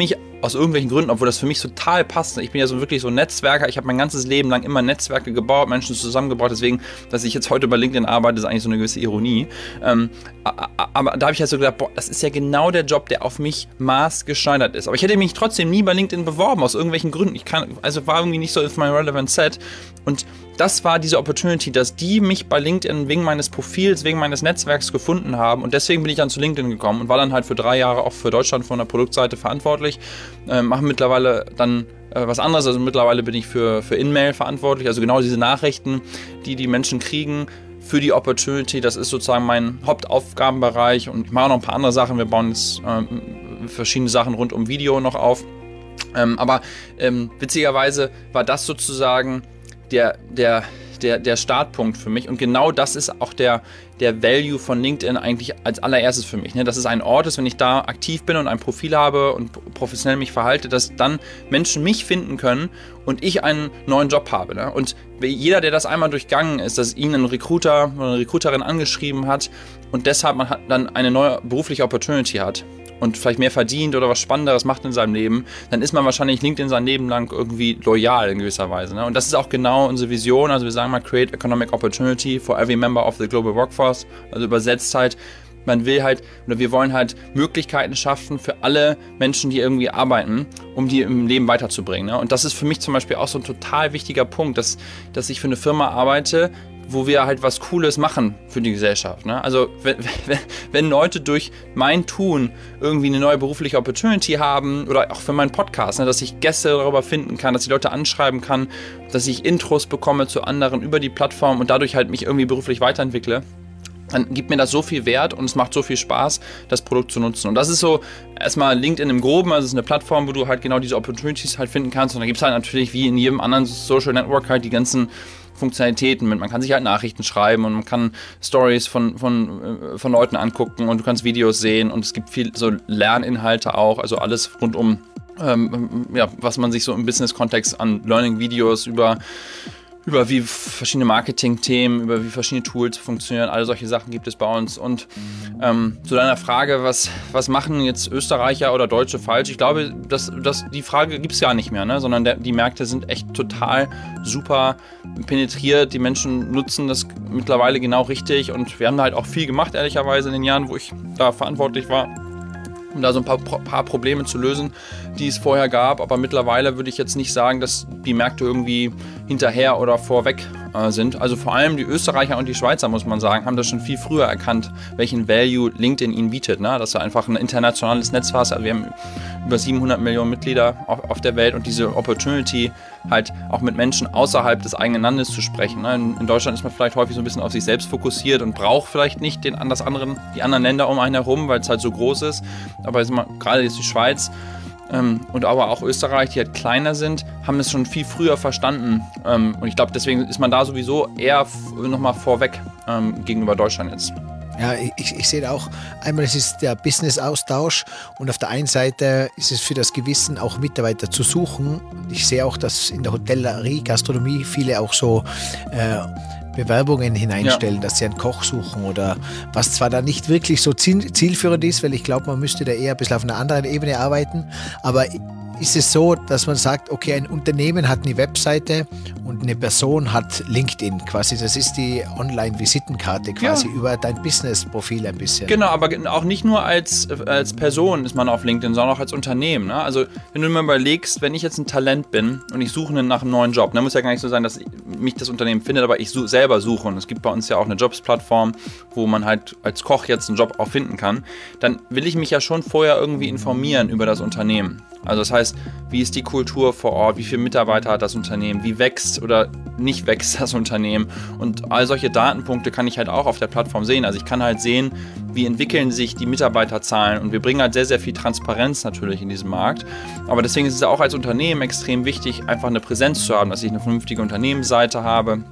Speaker 3: aus irgendwelchen Gründen, obwohl das für mich total passt. Ich bin ja so wirklich so Netzwerker. Ich habe mein ganzes Leben lang immer Netzwerke gebaut, Menschen zusammengebracht. Deswegen, dass ich jetzt heute bei LinkedIn arbeite, ist eigentlich so eine gewisse Ironie. Ähm, aber da habe ich halt so gedacht, boah, das ist ja genau der Job, der auf mich maßgeschneidert ist. Aber ich hätte mich trotzdem nie bei LinkedIn beworben, aus irgendwelchen Gründen. Ich kann, also war irgendwie nicht so auf mein Relevant Set. Und das war diese Opportunity, dass die mich bei LinkedIn wegen meines Profils, wegen meines Netzwerks gefunden haben. Und deswegen bin ich dann zu LinkedIn gekommen und war dann halt für drei Jahre auch für Deutschland von der Produktseite verantwortlich. Äh, mache mittlerweile dann äh, was anderes. Also mittlerweile bin ich für, für In-Mail verantwortlich. Also genau diese Nachrichten, die die Menschen kriegen für die Opportunity. Das ist sozusagen mein Hauptaufgabenbereich. Und ich mache noch ein paar andere Sachen. Wir bauen jetzt äh, verschiedene Sachen rund um Video noch auf. Ähm, aber ähm, witzigerweise war das sozusagen Der, der, der, der Startpunkt für mich und genau das ist auch der, der Value von LinkedIn eigentlich als allererstes für mich. Ne? Dass es ein Ort ist, wenn ich da aktiv bin und ein Profil habe und professionell mich verhalte, dass dann Menschen mich finden können und ich einen neuen Job habe. Ne? Und jeder, der das einmal durchgangen ist, dass ihn ein Recruiter oder eine Recruiterin angeschrieben hat und deshalb man hat dann eine neue berufliche Opportunity hat und vielleicht mehr verdient oder was Spannenderes macht in seinem Leben, dann ist man wahrscheinlich LinkedIn sein Leben lang irgendwie loyal in gewisser Weise. Ne? Und das ist auch genau unsere Vision. Also wir sagen mal, create economic opportunity for every member of the global workforce. Also übersetzt halt, man will halt, oder wir wollen halt Möglichkeiten schaffen für alle Menschen, die irgendwie arbeiten, um die im Leben weiterzubringen. Ne? Und das ist für mich zum Beispiel auch so ein total wichtiger Punkt, dass, dass ich für eine Firma arbeite, wo wir halt was Cooles machen für die Gesellschaft. Ne? Also wenn, wenn, wenn Leute durch mein Tun irgendwie eine neue berufliche Opportunity haben oder auch für meinen Podcast, ne, dass ich Gäste darüber finden kann, dass ich Leute anschreiben kann, dass ich Intros bekomme zu anderen über die Plattform und dadurch halt mich irgendwie beruflich weiterentwickle, dann gibt mir das so viel Wert und es macht so viel Spaß, das Produkt zu nutzen. Und das ist so erstmal LinkedIn im Groben, also es ist eine Plattform, wo du halt genau diese Opportunities halt finden kannst. Und da gibt es halt natürlich wie in jedem anderen Social Network halt die ganzen Funktionalitäten mit. Man kann sich halt Nachrichten schreiben und man kann Stories von, von, von Leuten angucken und du kannst Videos sehen und es gibt viel so Lerninhalte auch, also alles rund um, ähm, ja, was man sich so im Business-Kontext an Learning-Videos über über wie verschiedene Marketing-Themen, über wie verschiedene Tools funktionieren, alle solche Sachen gibt es bei uns. Und ähm, zu deiner Frage, was, was machen jetzt Österreicher oder Deutsche falsch? Ich glaube, dass, dass die Frage gibt es gar nicht mehr, ne? Sondern der, die Märkte sind echt total super penetriert. Die Menschen nutzen das mittlerweile genau richtig und wir haben da halt auch viel gemacht, ehrlicherweise, in den Jahren, wo ich da verantwortlich war, um da so ein paar, paar Probleme zu lösen, die es vorher gab. Aber mittlerweile würde ich jetzt nicht sagen, dass die Märkte irgendwie hinterher oder vorweg äh, sind. Also vor allem die Österreicher und die Schweizer, muss man sagen, haben das schon viel früher erkannt, welchen Value LinkedIn ihnen bietet. Ne? Dass du einfach ein internationales Netz hast. Also wir haben über siebenhundert Millionen Mitglieder auf, auf der Welt und diese Opportunity halt auch mit Menschen außerhalb des eigenen Landes zu sprechen. Ne? In, in Deutschland ist man vielleicht häufig so ein bisschen auf sich selbst fokussiert und braucht vielleicht nicht den, das anderen, die anderen Länder um einen herum, weil es halt so groß ist. Aber jetzt mal, gerade jetzt die Schweiz ähm, und aber auch Österreich, die halt kleiner sind, haben es schon viel früher verstanden. Ähm, und ich glaube, deswegen ist man da sowieso eher f- nochmal vorweg ähm, gegenüber Deutschland jetzt.
Speaker 2: Ja, ich, ich sehe da auch, einmal es ist der Business-Austausch und auf der einen Seite ist es für das Gewissen auch Mitarbeiter zu suchen. Und ich sehe auch, dass in der Hotellerie, Gastronomie viele auch so äh, Bewerbungen hineinstellen, ja, dass sie einen Koch suchen oder was zwar da nicht wirklich so ziel, zielführend ist, weil ich glaube, man müsste da eher ein bisschen auf einer anderen Ebene arbeiten, aber ist es so, dass man sagt, okay, ein Unternehmen hat eine Webseite und eine Person hat LinkedIn quasi. Das ist die Online-Visitenkarte quasi, ja, über dein Business-Profil ein bisschen.
Speaker 3: Genau, aber auch nicht nur als, als Person ist man auf LinkedIn, sondern auch als Unternehmen. Ne? Also wenn du mir überlegst, wenn ich jetzt ein Talent bin und ich suche nach einem neuen Job, dann muss ja gar nicht so sein, dass mich das Unternehmen findet, aber ich such, selber suche. Und es gibt bei uns ja auch eine Jobs-Plattform, wo man halt als Koch jetzt einen Job auch finden kann. Dann will ich mich ja schon vorher irgendwie informieren über das Unternehmen. Also das heißt, wie ist die Kultur vor Ort, wie viele Mitarbeiter hat das Unternehmen, wie wächst oder nicht wächst das Unternehmen und all solche Datenpunkte kann ich halt auch auf der Plattform sehen. Also ich kann halt sehen, wie entwickeln sich die Mitarbeiterzahlen und wir bringen halt sehr, sehr viel Transparenz natürlich in diesen Markt. Aber deswegen ist es auch als Unternehmen extrem wichtig, einfach eine Präsenz zu haben, dass ich eine vernünftige Unternehmensseite habe,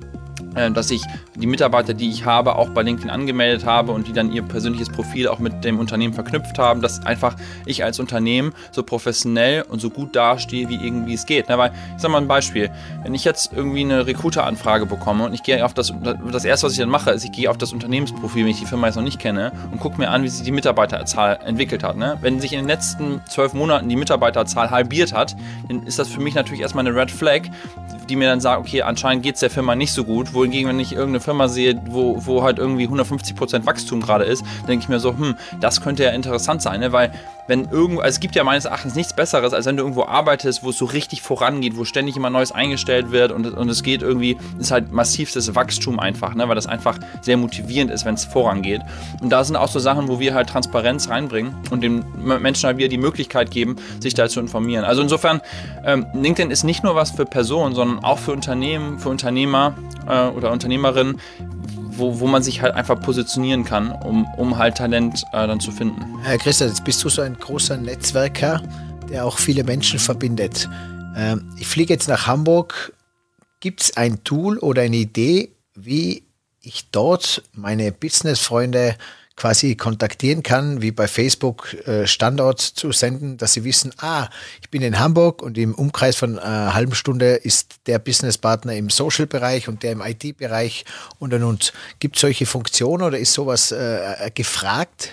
Speaker 3: dass ich die Mitarbeiter, die ich habe, auch bei LinkedIn angemeldet habe und die dann ihr persönliches Profil auch mit dem Unternehmen verknüpft haben, dass einfach ich als Unternehmen so professionell und so gut dastehe, wie irgendwie es geht. Weil, ich sage mal ein Beispiel, wenn ich jetzt irgendwie eine Recruiter-Anfrage bekomme und ich gehe auf das, das erste, was ich dann mache, ist, ich gehe auf das Unternehmensprofil, wenn ich die Firma jetzt noch nicht kenne, und gucke mir an, wie sich die Mitarbeiterzahl entwickelt hat. Wenn sich in den letzten zwölf Monaten die Mitarbeiterzahl halbiert hat, dann ist das für mich natürlich erstmal eine Red Flag, die mir dann sagt, okay, anscheinend geht es der Firma nicht so gut. Wohingegen, wenn ich irgendeine Firma sehe, wo, wo halt irgendwie hundertfünfzig Prozent Wachstum gerade ist, denke ich mir so, hm, das könnte ja interessant sein, ne? Weil wenn irgendwo, also es gibt ja meines Erachtens nichts Besseres, als wenn du irgendwo arbeitest, wo es so richtig vorangeht, wo ständig immer Neues eingestellt wird und, und es geht irgendwie, ist halt massivstes Wachstum einfach, ne? Weil das einfach sehr motivierend ist, wenn es vorangeht. Und da sind auch so Sachen, wo wir halt Transparenz reinbringen und den Menschen halt wieder die Möglichkeit geben, sich da zu informieren. Also insofern, ähm, LinkedIn ist nicht nur was für Personen, sondern auch für Unternehmen, für Unternehmer äh, oder Unternehmerinnen, Wo, wo man sich halt einfach positionieren kann, um, um halt Talent äh, dann zu finden.
Speaker 2: Herr Christian, jetzt bist du so ein großer Netzwerker, der auch viele Menschen verbindet. Ähm, ich fliege jetzt nach Hamburg. Gibt es ein Tool oder eine Idee, wie ich dort meine Business-Freunde quasi kontaktieren kann, wie bei Facebook äh, Standort zu senden, dass sie wissen, ah, ich bin in Hamburg und im Umkreis von einer halben Stunde ist der Businesspartner im Social-Bereich und der im I T-Bereich und und und. Gibt es solche Funktionen oder ist sowas äh, gefragt?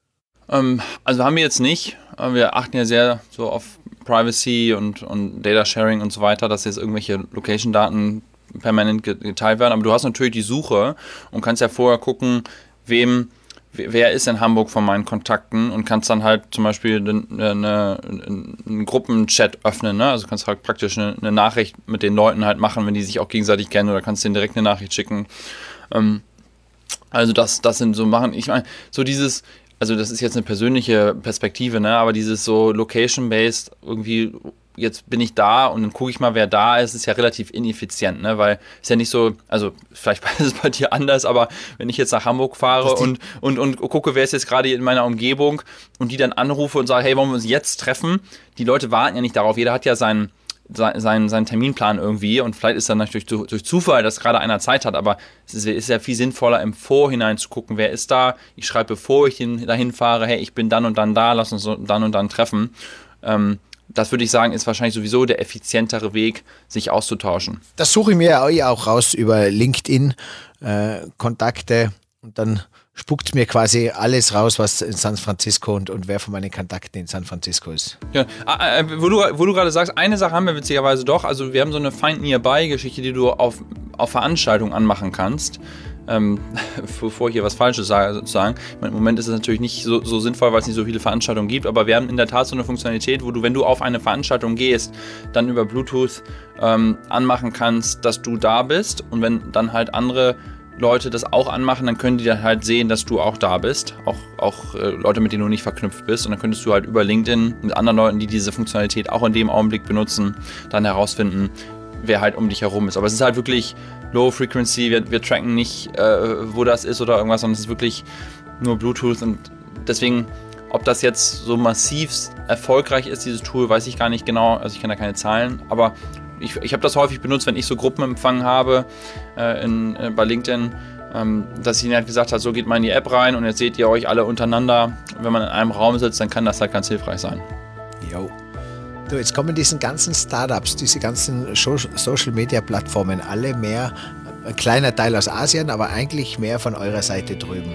Speaker 3: Ähm, also haben wir jetzt nicht. Wir achten ja sehr so auf Privacy und, und Data Sharing und so weiter, dass jetzt irgendwelche Location-Daten permanent geteilt werden. Aber du hast natürlich die Suche und kannst ja vorher gucken, wem wer ist in Hamburg von meinen Kontakten und kannst dann halt zum Beispiel eine, eine, einen Gruppenchat öffnen, ne? Also kannst halt praktisch eine, eine Nachricht mit den Leuten halt machen, wenn die sich auch gegenseitig kennen, oder kannst denen direkt eine Nachricht schicken. Ähm, also das, das sind so Machen. Ich meine, so dieses, also das ist jetzt eine persönliche Perspektive, ne? Aber dieses so Location-based irgendwie, jetzt bin ich da und dann gucke ich mal, wer da ist, ist ja relativ ineffizient, ne? Weil ist ja nicht so, also vielleicht ist es bei dir anders, aber wenn ich jetzt nach Hamburg fahre und, und, und gucke, wer ist jetzt gerade in meiner Umgebung und die dann anrufe und sage, hey, wollen wir uns jetzt treffen? Die Leute warten ja nicht darauf, jeder hat ja seinen, seinen, seinen Terminplan irgendwie und vielleicht ist dann natürlich durch, durch Zufall, dass gerade einer Zeit hat, aber es ist, ist ja viel sinnvoller, im Vorhinein zu gucken, wer ist da? Ich schreibe, bevor ich dahin fahre, hey, ich bin dann und dann da, lass uns dann und dann treffen. Ähm, Das würde ich sagen, ist wahrscheinlich sowieso der effizientere Weg, sich auszutauschen.
Speaker 2: Das suche ich mir auch raus über LinkedIn, äh, Kontakte, und dann spuckt mir quasi alles raus, was in San Francisco und, und wer von meinen Kontakten in San Francisco ist.
Speaker 3: Ja, äh, wo du, wo du gerade sagst, eine Sache haben wir witzigerweise doch, also wir haben so eine Find Nearby-Geschichte, die du auf, auf Veranstaltungen anmachen kannst. Ähm, bevor ich hier was Falsches sage, sozusagen. Im Moment ist es natürlich nicht so, so sinnvoll, weil es nicht so viele Veranstaltungen gibt, aber wir haben in der Tat so eine Funktionalität, wo du, wenn du auf eine Veranstaltung gehst, dann über Bluetooth ähm, anmachen kannst, dass du da bist, und wenn dann halt andere Leute das auch anmachen, dann können die dann halt sehen, dass du auch da bist, auch, auch äh, Leute, mit denen du nicht verknüpft bist, und dann könntest du halt über LinkedIn mit anderen Leuten, die diese Funktionalität auch in dem Augenblick benutzen, dann herausfinden, wer halt um dich herum ist. Aber es ist halt wirklich Low Frequency, wir, wir tracken nicht, äh, wo das ist oder irgendwas, sondern es ist wirklich nur Bluetooth, und deswegen, ob das jetzt so massiv erfolgreich ist, dieses Tool, weiß ich gar nicht genau, also ich kenne da keine Zahlen, aber ich, ich habe das häufig benutzt, wenn ich so Gruppenempfang habe äh, in, äh, bei LinkedIn, ähm, dass ich ihnen halt gesagt habe, so geht mal in die App rein und jetzt seht ihr euch alle untereinander. Wenn man in einem Raum sitzt, dann kann das halt ganz hilfreich sein.
Speaker 2: Jo. Du, jetzt kommen diese ganzen Startups, diese ganzen Social-Media-Plattformen, alle mehr, ein kleiner Teil aus Asien, aber eigentlich mehr von eurer Seite drüben.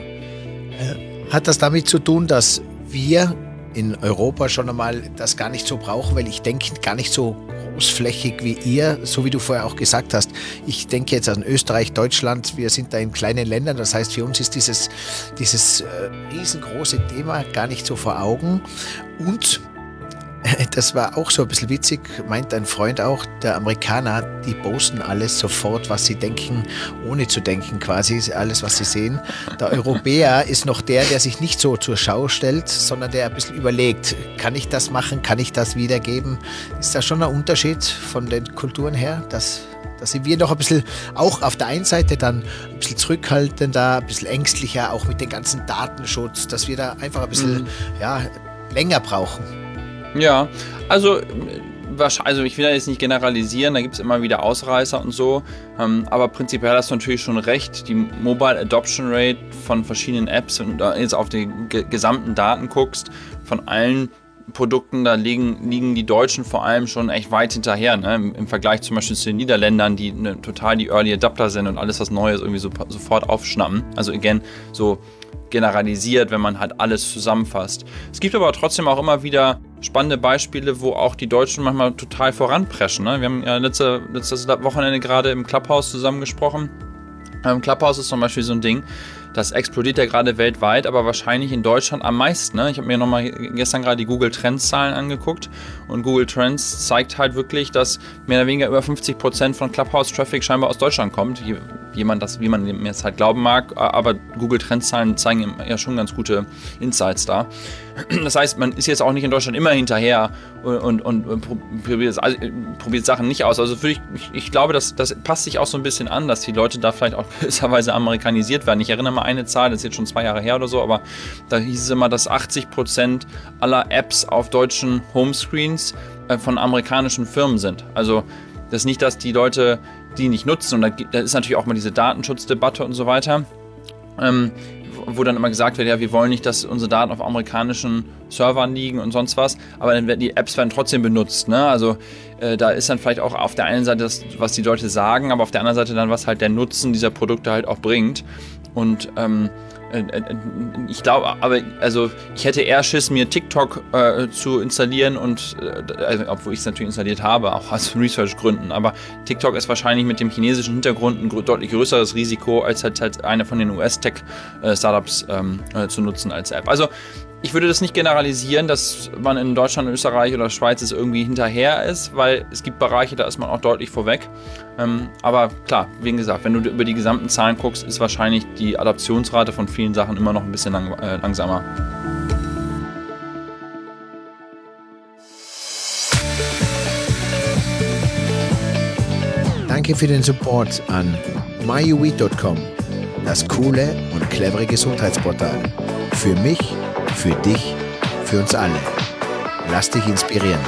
Speaker 2: Hat das damit zu tun, dass wir in Europa schon einmal das gar nicht so brauchen, weil ich denke gar nicht so großflächig wie ihr, so wie du vorher auch gesagt hast. Ich denke jetzt an Österreich, Deutschland, wir sind da in kleinen Ländern, das heißt, für uns ist dieses, dieses äh, riesengroße Thema gar nicht so vor Augen. Und das war auch so ein bisschen witzig, meint ein Freund auch, der Amerikaner, die posten alles sofort, was sie denken, ohne zu denken quasi, alles, was sie sehen. Der Europäer ist noch der, der sich nicht so zur Schau stellt, sondern der ein bisschen überlegt, kann ich das machen, kann ich das wiedergeben? Ist da schon ein Unterschied von den Kulturen her, dass, dass wir noch ein bisschen, auch auf der einen Seite dann ein bisschen zurückhaltender, ein bisschen ängstlicher, auch mit dem ganzen Datenschutz, dass wir da einfach ein bisschen mhm. ja, länger brauchen?
Speaker 3: Ja, also also ich will da jetzt nicht generalisieren, da gibt es immer wieder Ausreißer und so, ähm, aber prinzipiell hast du natürlich schon recht, die Mobile Adoption Rate von verschiedenen Apps, wenn du da jetzt auf die ge- gesamten Daten guckst, von allen Produkten, da liegen, liegen die Deutschen vor allem schon echt weit hinterher, ne? Im, im Vergleich zum Beispiel zu den Niederländern, die ne, total die Early Adapter sind und alles, was Neues irgendwie so, sofort aufschnappen. Also again, so generalisiert, wenn man halt alles zusammenfasst. Es gibt aber trotzdem auch immer wieder spannende Beispiele, wo auch die Deutschen manchmal total voranpreschen. Ne? Wir haben ja letzte, letztes Wochenende gerade im Clubhouse zusammengesprochen. Ähm, Clubhouse ist zum Beispiel so ein Ding, das explodiert ja gerade weltweit, aber wahrscheinlich in Deutschland am meisten. Ne? Ich habe mir nochmal gestern gerade die Google Trends-Zahlen angeguckt und Google Trends zeigt halt wirklich, dass mehr oder weniger über fünfzig Prozent von Clubhouse-Traffic scheinbar aus Deutschland kommt. Jemand das, wie man mir jetzt halt glauben mag, aber Google Trends-Zahlen zeigen ja schon ganz gute Insights da. Das heißt, man ist jetzt auch nicht in Deutschland immer hinterher und, und, und probiert, also, probiert Sachen nicht aus. Also ich, ich glaube, das, das passt sich auch so ein bisschen an, dass die Leute da vielleicht auch gewisserweise amerikanisiert werden. Ich erinnere mal eine Zahl, das ist jetzt schon zwei Jahre her oder so, aber da hieß es immer, dass achtzig Prozent aller Apps auf deutschen Homescreens äh, von amerikanischen Firmen sind. Also das ist nicht, dass die Leute die nicht nutzen. Und da, da ist natürlich auch mal diese Datenschutzdebatte und so weiter. Ähm, wo dann immer gesagt wird, ja, wir wollen nicht, dass unsere Daten auf amerikanischen Servern liegen und sonst was, aber dann werden die Apps werden trotzdem benutzt, ne? Also äh, da ist dann vielleicht auch auf der einen Seite das, was die Leute sagen, aber auf der anderen Seite dann, was halt der Nutzen dieser Produkte halt auch bringt. Und ähm, äh, ich glaube, aber also ich hätte eher Schiss, mir TikTok äh, zu installieren und äh, also, obwohl ich es natürlich installiert habe, auch aus Research-Gründen, aber TikTok ist wahrscheinlich mit dem chinesischen Hintergrund ein gr- deutlich größeres Risiko, als halt, halt eine von den U S-Tech-Startups ähm, äh, zu nutzen als App. Also ich würde das nicht generalisieren, dass man in Deutschland, Österreich oder Schweiz ist irgendwie hinterher ist, weil es gibt Bereiche, da ist man auch deutlich vorweg. Ähm, aber klar, wie gesagt, wenn du über die gesamten Zahlen guckst, ist wahrscheinlich die Adaptionsrate von vielen Sachen immer noch ein bisschen lang, äh, langsamer.
Speaker 2: Danke für den Support an my u i punkt com, das coole und clevere Gesundheitsportal. Für mich, für dich, für uns alle. Lass dich inspirieren.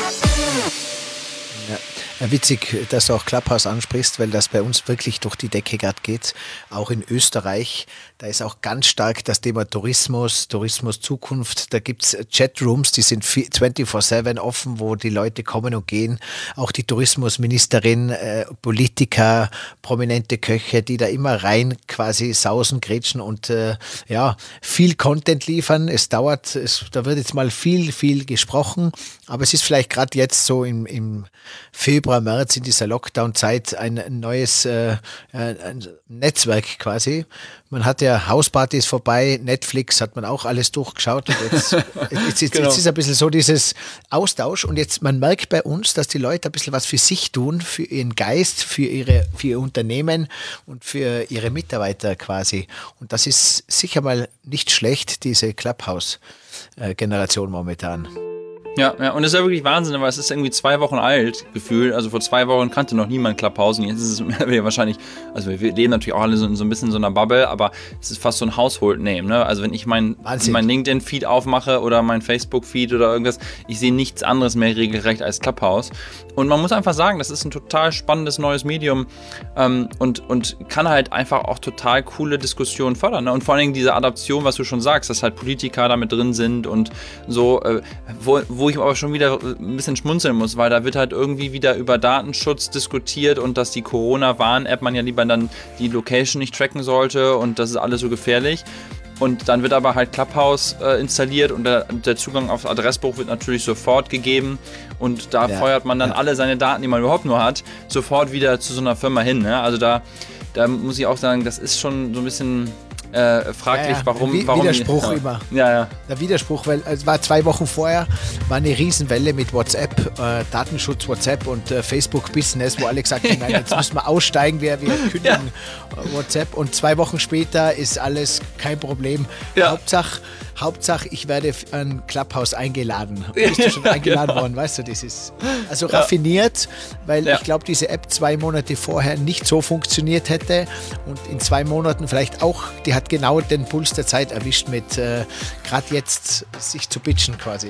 Speaker 2: Ja, witzig, dass du auch Clubhouse ansprichst, weil das bei uns wirklich durch die Decke gerade geht. Auch in Österreich, da ist auch ganz stark das Thema Tourismus, Tourismus Zukunft. Da gibt es Chatrooms, die sind vierundzwanzig sieben offen, wo die Leute kommen und gehen. Auch die Tourismusministerin, äh, Politiker, prominente Köche, die da immer rein quasi sausen, grätschen und äh, ja, viel Content liefern. Es dauert, es, da wird jetzt mal viel, viel gesprochen, aber es ist vielleicht gerade jetzt so im, im Februar, März in dieser Lockdown-Zeit ein neues äh, ein Netzwerk quasi. Man hat ja Hauspartys vorbei, Netflix hat man auch alles durchgeschaut. Und jetzt, jetzt, jetzt,
Speaker 3: genau.
Speaker 2: jetzt ist ein bisschen so dieses Austausch und jetzt, man merkt bei uns, dass die Leute ein bisschen was für sich tun, für ihren Geist, für ihre, für ihr Unternehmen und für ihre Mitarbeiter quasi. Und das ist sicher mal nicht schlecht, diese Clubhouse-Generation momentan.
Speaker 3: Ja, ja, und das ist ja wirklich Wahnsinn, weil es ist irgendwie zwei Wochen alt, gefühlt. Also vor zwei Wochen kannte noch niemand Clubhouse und jetzt ist es wahrscheinlich, also wir leben natürlich auch alle so, so ein bisschen in so einer Bubble, aber es ist fast so ein Household-Name, ne? Also wenn ich mein, mein LinkedIn-Feed aufmache oder mein Facebook-Feed oder irgendwas, ich sehe nichts anderes mehr regelrecht als Clubhouse. Und man muss einfach sagen, das ist ein total spannendes neues Medium ähm, und, und kann halt einfach auch total coole Diskussionen fördern, ne? Und vor allen Dingen diese Adaption, was du schon sagst, dass halt Politiker damit drin sind und so, äh, wo, wo ich aber schon wieder ein bisschen schmunzeln muss, weil da wird halt irgendwie wieder über Datenschutz diskutiert und dass die Corona-Warn-App man ja lieber dann die Location nicht tracken sollte und das ist alles so gefährlich. Und dann wird aber halt Clubhouse äh, installiert und der, der Zugang aufs Adressbuch wird natürlich sofort gegeben und da ja, feuert man dann ja. alle seine Daten, die man überhaupt nur hat, sofort wieder zu so einer Firma hin. Ne? Also da, da muss ich auch sagen, das ist schon so ein bisschen Äh, fraglich, ja, ja. warum...
Speaker 2: Wie,
Speaker 3: warum
Speaker 2: Widerspruch
Speaker 3: ja.
Speaker 2: immer.
Speaker 3: Ja, ja.
Speaker 2: Der Widerspruch, weil es war zwei Wochen vorher, war eine Riesenwelle mit WhatsApp, äh, Datenschutz WhatsApp und äh, Facebook Business, wo alle gesagt haben, nein, ja. jetzt müssen wir aussteigen, wir, wir kündigen ja. WhatsApp und zwei Wochen später ist alles kein Problem. Ja. Hauptsache, Hauptsache, ich werde an Clubhouse eingeladen. Bist du schon eingeladen genau. worden, weißt du, das ist also ja. raffiniert, weil ja. ich glaube, diese App zwei Monate vorher nicht so funktioniert hätte und in zwei Monaten vielleicht auch, die hat genau den Puls der Zeit erwischt mit äh, gerade jetzt sich zu pitchen quasi.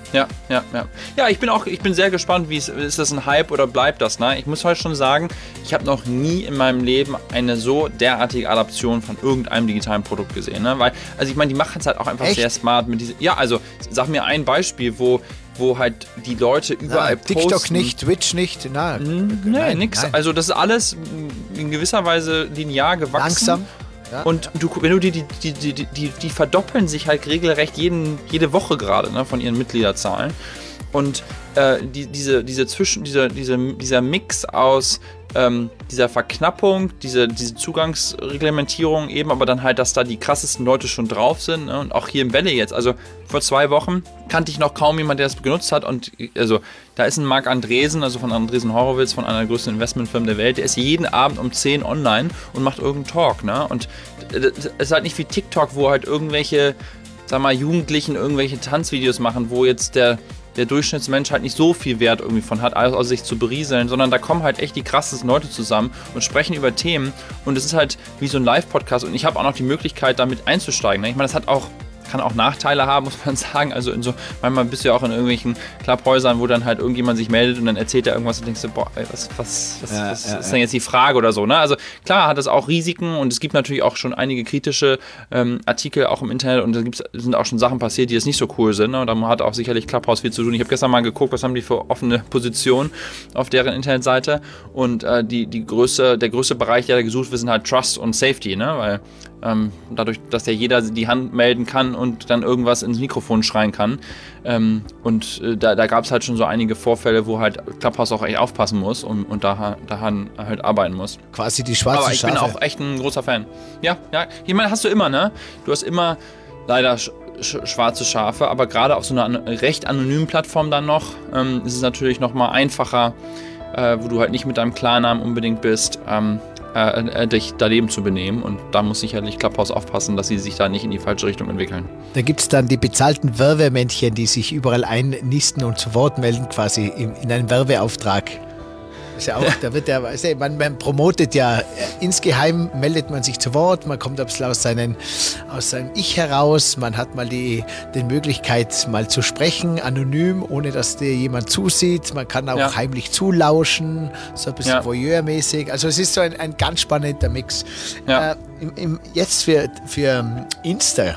Speaker 3: Ja, ja, ja. Ja, ich bin auch, ich bin sehr gespannt, wie es ist, das ein Hype oder bleibt das, ne? Ich muss heute schon sagen, ich habe noch nie in meinem Leben eine so derartige Adaption von irgendeinem digitalen Produkt gesehen, ne? Weil, also ich meine, die machen es halt auch einfach
Speaker 2: Echt?
Speaker 3: sehr smart mit diese. Ja, also sag mir ein Beispiel, wo wo halt die Leute überall
Speaker 2: na, TikTok
Speaker 3: posten.
Speaker 2: nicht, Twitch nicht, na,
Speaker 3: Nee,
Speaker 2: nein,
Speaker 3: nix.
Speaker 2: nein.
Speaker 3: Also das ist alles in gewisser Weise linear gewachsen.
Speaker 2: Langsam. Ja,
Speaker 3: und du, wenn du die, die, die, die, die, die verdoppeln sich halt regelrecht jeden, jede Woche gerade, ne, von ihren Mitgliederzahlen. Und äh, die, diese, diese Zwischen, dieser, diese, dieser Mix aus ähm, dieser Verknappung, diese, diese Zugangsreglementierung eben, aber dann halt, dass da die krassesten Leute schon drauf sind, ne? Und auch hier im Valley jetzt, also vor zwei Wochen kannte ich noch kaum jemand, der das genutzt hat, und also da ist ein Marc Andresen, also von Andresen Horowitz, von einer der größten Investmentfirmen der Welt, der ist jeden Abend um zehn online und macht irgendeinen Talk, ne? Und es ist halt nicht wie TikTok, wo halt irgendwelche, sag mal, Jugendlichen irgendwelche Tanzvideos machen, wo jetzt der der Durchschnittsmensch halt nicht so viel Wert irgendwie von hat, also sich zu berieseln, sondern da kommen halt echt die krassesten Leute zusammen und sprechen über Themen, und es ist halt wie so ein Live-Podcast, und ich habe auch noch die Möglichkeit, damit einzusteigen. Ich meine, das hat auch kann auch Nachteile haben, muss man sagen. Also in so, manchmal bist du ja auch in irgendwelchen Clubhäusern, wo dann halt irgendjemand sich meldet und dann erzählt er irgendwas und denkst du, boah, was, was, was,
Speaker 2: ja,
Speaker 3: was
Speaker 2: ja,
Speaker 3: ist
Speaker 2: ja.
Speaker 3: denn jetzt die Frage oder so, ne? Also klar hat es auch Risiken, und es gibt natürlich auch schon einige kritische ähm, Artikel auch im Internet, und da gibt's, sind auch schon Sachen passiert, die jetzt nicht so cool sind, ne? Und da hat auch sicherlich Clubhouse viel zu tun. Ich habe gestern mal geguckt, was haben die für offene Positionen auf deren Internetseite, und äh, die, die größte, der größte Bereich, der da gesucht wird, sind halt Trust und Safety, ne? Weil ähm, dadurch, dass ja jeder die Hand melden kann und dann irgendwas ins Mikrofon schreien kann. Ähm, und äh, da, da gab es halt schon so einige Vorfälle, wo halt Clubhouse auch echt aufpassen muss und, und da, daran halt arbeiten muss.
Speaker 2: Quasi die schwarze
Speaker 3: Aber ich
Speaker 2: Schafe.
Speaker 3: bin auch echt ein großer Fan. Ja, ja. Ich meine, hast du immer, ne? Du hast immer leider sch sch schwarze Schafe, aber gerade auf so einer an recht anonymen Plattform dann noch, ähm, ist es natürlich nochmal einfacher, äh, wo du halt nicht mit deinem Klarnamen unbedingt bist, ähm, Äh, äh, dich daneben zu benehmen, und da muss sicherlich Clubhouse aufpassen, dass sie sich da nicht in die falsche Richtung entwickeln.
Speaker 2: Da gibt es dann die bezahlten Werbemännchen, die sich überall einnisten und zu Wort melden, quasi in, in einem Werbeauftrag. Das ist ja auch, da wird ja, also man, man promotet ja, insgeheim meldet man sich zu Wort, man kommt ein bisschen aus, seinen, aus seinem Ich heraus, man hat mal die, die Möglichkeit, mal zu sprechen, anonym, ohne dass dir jemand zusieht, man kann auch
Speaker 3: ja.
Speaker 2: heimlich zulauschen, so ein bisschen
Speaker 3: ja.
Speaker 2: voyeurmäßig, also es ist so ein, ein ganz spannender Mix.
Speaker 3: Ja.
Speaker 2: Äh, im, im, jetzt für, für Insta,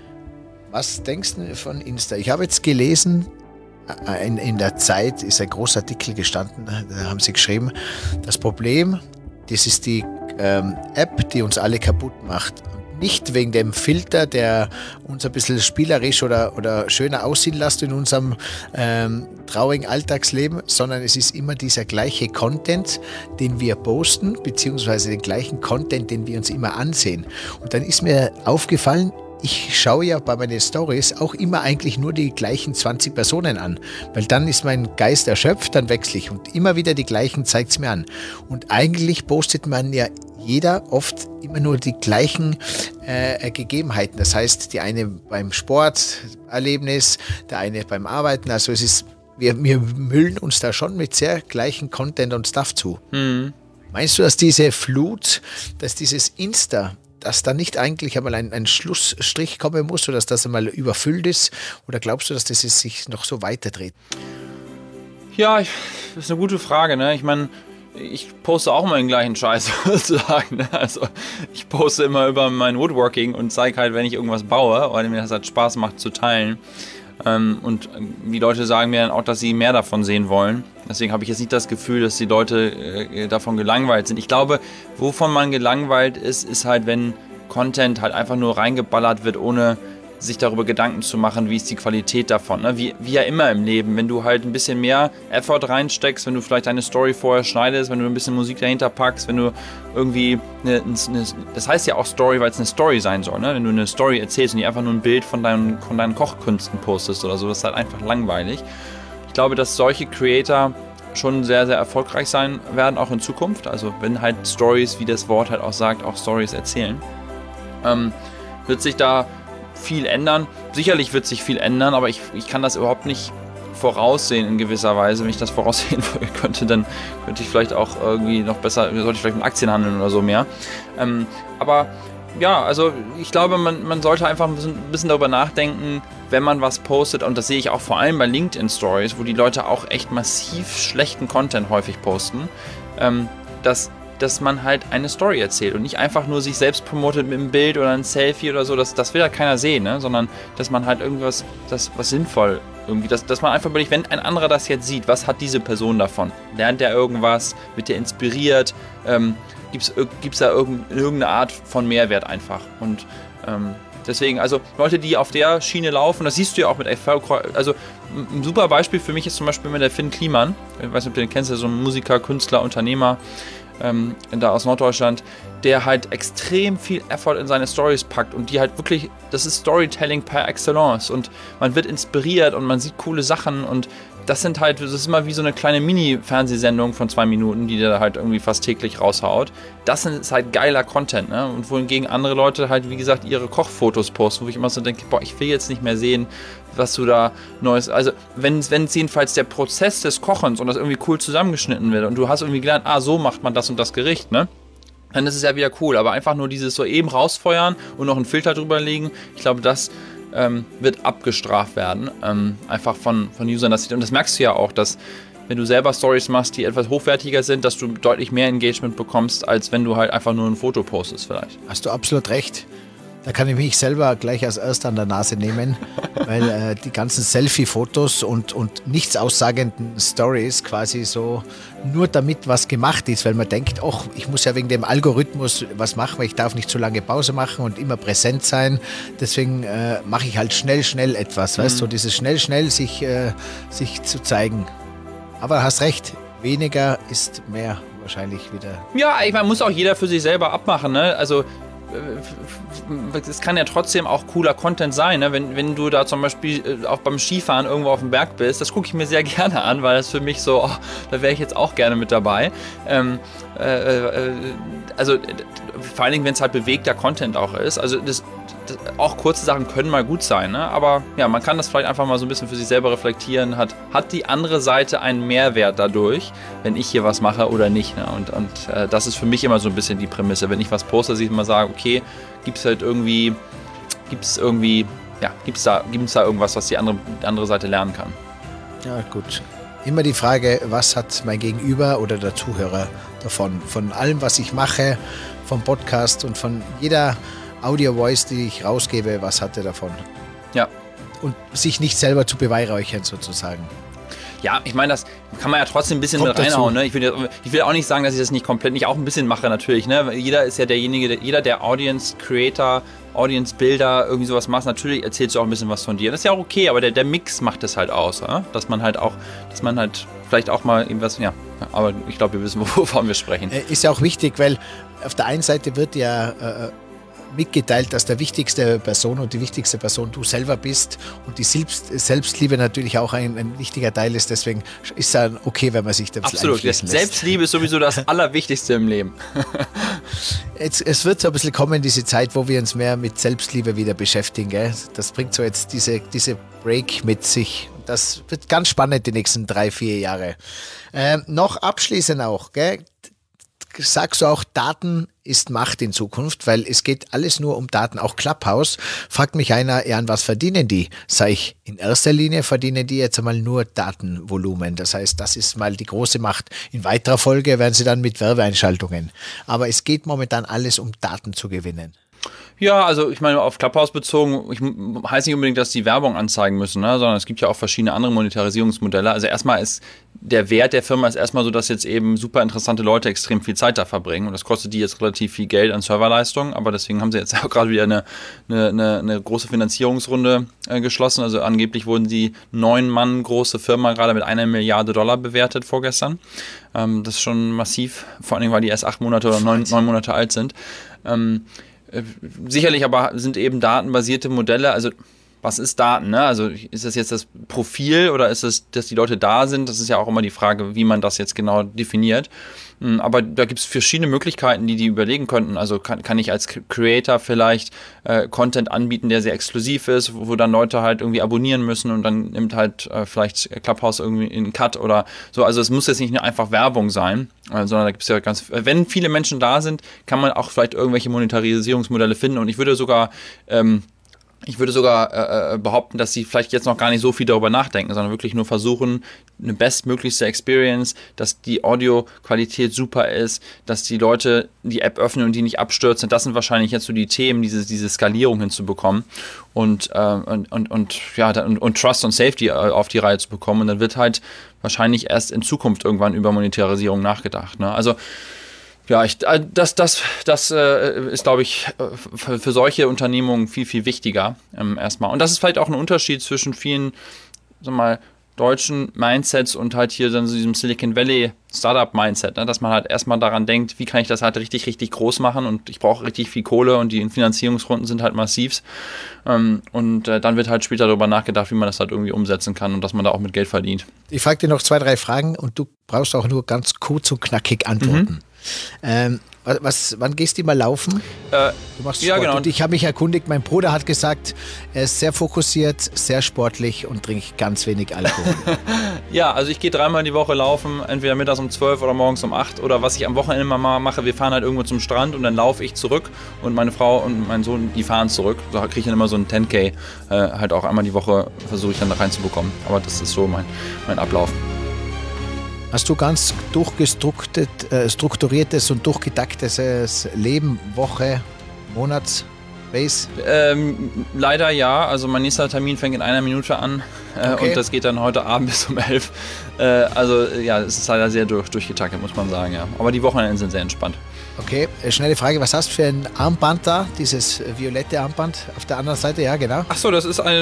Speaker 2: was denkst du von Insta? Ich habe jetzt gelesen, In, in der Zeit ist ein großer Artikel gestanden, da haben sie geschrieben, das Problem, das ist die ähm, App, die uns alle kaputt macht. Und nicht wegen dem Filter, der uns ein bisschen spielerisch oder, oder schöner aussehen lässt in unserem ähm, traurigen Alltagsleben, sondern es ist immer dieser gleiche Content, den wir posten, beziehungsweise den gleichen Content, den wir uns immer ansehen. Und dann ist mir aufgefallen, ich schaue ja bei meinen Stories auch immer eigentlich nur die gleichen zwanzig Personen an, weil dann ist mein Geist erschöpft, dann wechsle ich und immer wieder die gleichen zeigt es mir an. Und eigentlich postet man ja jeder oft immer nur die gleichen äh, Gegebenheiten. Das heißt, die eine beim Sporterlebnis, der eine beim Arbeiten. Also es ist, wir, wir müllen uns da schon mit sehr gleichen Content und Stuff zu.
Speaker 3: Mhm.
Speaker 2: Meinst du, dass diese Flut, dass dieses Insta, dass da nicht eigentlich einmal ein, ein Schlussstrich kommen muss oder dass das einmal überfüllt ist? Oder glaubst du, dass das sich noch so weiterdreht?
Speaker 3: Ja, ich, das ist eine gute Frage, ne? Ich meine, ich poste auch immer den gleichen Scheiß, sozusagen, ne? Also ich poste immer über mein Woodworking und zeige halt, wenn ich irgendwas baue, weil mir das halt Spaß macht zu teilen. Ähm, und die Leute sagen mir dann auch, dass sie mehr davon sehen wollen. Deswegen habe ich jetzt nicht das Gefühl, dass die Leute äh, davon gelangweilt sind. Ich glaube, wovon man gelangweilt ist, ist halt, wenn Content halt einfach nur reingeballert wird, ohne sich darüber Gedanken zu machen, wie ist die Qualität davon. Ne? Wie, wie ja immer im Leben, wenn du halt ein bisschen mehr Effort reinsteckst, wenn du vielleicht deine Story vorher schneidest, wenn du ein bisschen Musik dahinter packst, wenn du irgendwie, eine, eine, das heißt ja auch Story, weil es eine Story sein soll, ne? Wenn du eine Story erzählst und nicht einfach nur ein Bild von deinen, von deinen Kochkünsten postest oder so, das ist halt einfach langweilig. Ich glaube, dass solche Creator schon sehr, sehr erfolgreich sein werden, auch in Zukunft. Also wenn halt Stories, wie das Wort halt auch sagt, auch Stories erzählen. Ähm, wird sich da viel ändern. Sicherlich wird sich viel ändern, aber ich, ich kann das überhaupt nicht voraussehen in gewisser Weise. Wenn ich das voraussehen könnte, dann könnte ich vielleicht auch irgendwie noch besser, sollte ich vielleicht mit Aktien handeln oder so mehr. Ähm, aber ja, also ich glaube, man, man sollte einfach ein bisschen, ein bisschen darüber nachdenken, wenn man was postet, und das sehe ich auch vor allem bei LinkedIn Stories, wo die Leute auch echt massiv schlechten Content häufig posten, ähm, dass, dass man halt eine Story erzählt und nicht einfach nur sich selbst promotet mit einem Bild oder ein Selfie oder so, das, das will ja keiner sehen, ne? Sondern dass man halt irgendwas, das, was sinnvoll irgendwie, dass, dass man einfach überlegt, wenn ein anderer das jetzt sieht, was hat diese Person davon? Lernt der irgendwas? Wird der inspiriert? Ähm, Gibt es da irgendeine Art von Mehrwert einfach? Und ähm, deswegen, also Leute, die auf der Schiene laufen, das siehst du ja auch mit Erfolg. Also ein super Beispiel für mich ist zum Beispiel mit der Finn Kliman. Ich weiß nicht, ob du den kennst, der so ein Musiker, Künstler, Unternehmer ähm, da aus Norddeutschland, der halt extrem viel Effort in seine Stories packt und die halt wirklich, das ist Storytelling par excellence und man wird inspiriert und man sieht coole Sachen und das sind halt, das ist immer wie so eine kleine Mini-Fernsehsendung von zwei Minuten, die der halt irgendwie fast täglich raushaut. Das ist halt geiler Content, ne? Und wohingegen andere Leute halt, wie gesagt, ihre Kochfotos posten, wo ich immer so denke, boah, ich will jetzt nicht mehr sehen, was du da Neues, also wenn es jedenfalls der Prozess des Kochens und das irgendwie cool zusammengeschnitten wird und du hast irgendwie gelernt, ah, so macht man das und das Gericht, ne? Dann ist es ja wieder cool, aber einfach nur dieses so eben rausfeuern und noch einen Filter drüber legen, ich glaube, das ähm, wird abgestraft werden, ähm, einfach von, von Usern. Das, und das merkst du ja auch, dass wenn du selber Stories machst, die etwas hochwertiger sind, dass du deutlich mehr Engagement bekommst, als wenn du halt einfach nur ein Foto postest vielleicht.
Speaker 2: Hast du absolut recht. Da kann ich mich selber gleich als Erster an der Nase nehmen, weil äh, die ganzen Selfie-Fotos und, und nichts aussagenden Stories quasi so nur damit was gemacht ist, weil man denkt, ach, ich muss ja wegen dem Algorithmus was machen, weil ich darf nicht zu lange Pause machen und immer präsent sein. Deswegen äh, mache ich halt schnell, schnell etwas, mhm. weißt du, so dieses schnell, schnell sich, äh, sich zu zeigen. Aber hast recht, weniger ist mehr wahrscheinlich wieder.
Speaker 3: Ja, ich meine, muss auch jeder für sich selber abmachen, ne? Also es kann ja trotzdem auch cooler Content sein, ne? wenn, wenn du da zum Beispiel auch beim Skifahren irgendwo auf dem Berg bist, das gucke ich mir sehr gerne an, weil das für mich so, oh, da wäre ich jetzt auch gerne mit dabei. Ähm, äh, äh, also vor allen Dingen, wenn es halt bewegter Content auch ist, also das, das, auch kurze Sachen können mal gut sein, ne? Aber ja, man kann das vielleicht einfach mal so ein bisschen für sich selber reflektieren, hat, hat die andere Seite einen Mehrwert dadurch, wenn ich hier was mache oder nicht, ne? Und, und äh, das ist für mich immer so ein bisschen die Prämisse, wenn ich was poste, dass ich immer sage, okay, gibt es halt irgendwie, gibt es irgendwie, ja, gibt es da, gibt's da irgendwas, was die andere, die andere Seite lernen kann.
Speaker 2: Ja, gut. Immer die Frage, was hat mein Gegenüber oder der Zuhörer davon? Von allem, was ich mache, vom Podcast und von jeder Audio-Voice, die ich rausgebe, was hat er davon?
Speaker 3: Ja.
Speaker 2: Und sich nicht selber zu beweihräuchern sozusagen.
Speaker 3: Ja, ich meine, das kann man ja trotzdem ein bisschen Kommt mit reinhauen. Ne? Ich, will, ich will auch nicht sagen, dass ich das nicht komplett, nicht auch ein bisschen mache natürlich. Ne? Jeder ist ja derjenige, der, jeder der Audience Creator, Audience Builder, irgendwie sowas macht, natürlich erzählst du auch ein bisschen was von dir. Das ist ja auch okay, aber der, der Mix macht es halt aus. Ja? Dass man halt auch, dass man halt vielleicht auch mal irgendwas, ja, aber ich glaube, wir wissen, wovon wir sprechen.
Speaker 2: Ist ja auch wichtig, weil auf der einen Seite wird ja äh, mitgeteilt, dass der wichtigste Person und die wichtigste Person du selber bist und die Selbst, Selbstliebe natürlich auch ein, ein wichtiger Teil ist. Deswegen ist es dann okay, wenn man sich da ein bisschen
Speaker 3: Absolut, einfließen lässt. Selbstliebe ist sowieso das Allerwichtigste im Leben.
Speaker 2: Jetzt, es wird so ein bisschen kommen, diese Zeit, wo wir uns mehr mit Selbstliebe wieder beschäftigen. Gell? Das bringt so jetzt diese, diese Break mit sich. Das wird ganz spannend die nächsten drei, vier Jahre. Ähm, noch abschließend auch, gell? Sagst du auch, Daten ist Macht in Zukunft, weil es geht alles nur um Daten, auch Clubhouse. Fragt mich einer, ja, an was verdienen die? Sag ich, in erster Linie verdienen die jetzt einmal nur Datenvolumen. Das heißt, das ist mal die große Macht. In weiterer Folge werden sie dann mit Werbeeinschaltungen. Aber es geht momentan alles um Daten zu gewinnen.
Speaker 3: Ja, also ich meine, auf Clubhouse bezogen, ich heißt nicht unbedingt, dass die Werbung anzeigen müssen, ne? Sondern es gibt ja auch verschiedene andere Monetarisierungsmodelle. Also erstmal ist der Wert der Firma ist erstmal so, dass jetzt eben super interessante Leute extrem viel Zeit da verbringen und das kostet die jetzt relativ viel Geld an Serverleistung, aber deswegen haben sie jetzt auch gerade wieder eine, eine, eine, eine große Finanzierungsrunde äh, geschlossen. Also angeblich wurden die neun Mann große Firma gerade mit einer Milliarde Dollar bewertet vorgestern. Ähm, das ist schon massiv, vor allem weil die erst acht Monate oder neun, neun Monate alt sind. Ähm, Sicherlich aber sind eben datenbasierte Modelle, also was ist Daten, ne? Also ist das jetzt das Profil oder ist es, dass die Leute da sind? Das ist ja auch immer die Frage, wie man das jetzt genau definiert. Aber da gibt es verschiedene Möglichkeiten, die die überlegen könnten. Also kann, kann ich als Creator vielleicht äh, Content anbieten, der sehr exklusiv ist, wo, wo dann Leute halt irgendwie abonnieren müssen und dann nimmt halt äh, vielleicht Clubhouse irgendwie in Cut oder so. Also es muss jetzt nicht nur einfach Werbung sein, äh, sondern da gibt es ja ganz, wenn viele Menschen da sind, kann man auch vielleicht irgendwelche Monetarisierungsmodelle finden und ich würde sogar ähm, Ich würde sogar äh, behaupten, dass sie vielleicht jetzt noch gar nicht so viel darüber nachdenken, sondern wirklich nur versuchen, eine bestmöglichste Experience, dass die Audioqualität super ist, dass die Leute die App öffnen und die nicht abstürzen. Das sind wahrscheinlich jetzt so die Themen, diese, diese Skalierung hinzubekommen und, äh, und, und, und, ja, und, und Trust und Safety auf die Reihe zu bekommen. Und dann wird halt wahrscheinlich erst in Zukunft irgendwann über Monetarisierung nachgedacht. Ne? Also ja, ich, das, das, das äh, ist, glaube ich, für, für solche Unternehmungen viel, viel wichtiger ähm, erstmal. Und das ist vielleicht auch ein Unterschied zwischen vielen, sagen wir mal, deutschen Mindsets und halt hier dann so diesem Silicon Valley Startup-Mindset, ne? Dass man halt erstmal daran denkt, wie kann ich das halt richtig, richtig groß machen und ich brauche richtig viel Kohle und die Finanzierungsrunden sind halt massiv. Ähm, und äh, dann wird halt später darüber nachgedacht, wie man das halt irgendwie umsetzen kann und dass man da auch mit Geld verdient.
Speaker 2: Ich frage dir noch zwei, drei Fragen und du brauchst auch nur ganz kurz und knackig antworten. Mhm. Ähm, was, wann gehst du mal laufen?
Speaker 3: Äh,
Speaker 2: du machst Sport.
Speaker 3: Ja, genau.
Speaker 2: Und ich habe mich erkundigt, mein Bruder hat gesagt, er ist sehr fokussiert, sehr sportlich und trinkt ganz wenig Alkohol.
Speaker 3: Ja, also ich gehe dreimal die Woche laufen, entweder mittags um zwölf oder morgens um acht oder was ich am Wochenende mal mache, wir fahren halt irgendwo zum Strand und dann laufe ich zurück und meine Frau und mein Sohn, die fahren zurück. Da kriege ich dann immer so ein zehn K, äh, halt auch einmal die Woche versuche ich dann da reinzubekommen. Aber das ist so mein, mein Ablauf.
Speaker 2: Hast du ganz durchgestrukturiertes und durchgetaktetes Leben, Woche, Monats, Base?
Speaker 3: Ähm, leider ja. Also mein nächster Termin fängt in einer Minute an äh, okay. Und das geht dann heute Abend bis um elf. Äh, also ja, es ist leider sehr durch, durchgetaktet, muss man sagen, ja. Aber die Wochenenden sind sehr entspannt. Okay,
Speaker 2: schnelle Frage, was hast du für ein Armband da? Dieses violette Armband auf der anderen Seite, ja genau.
Speaker 3: Ach so, das ist ein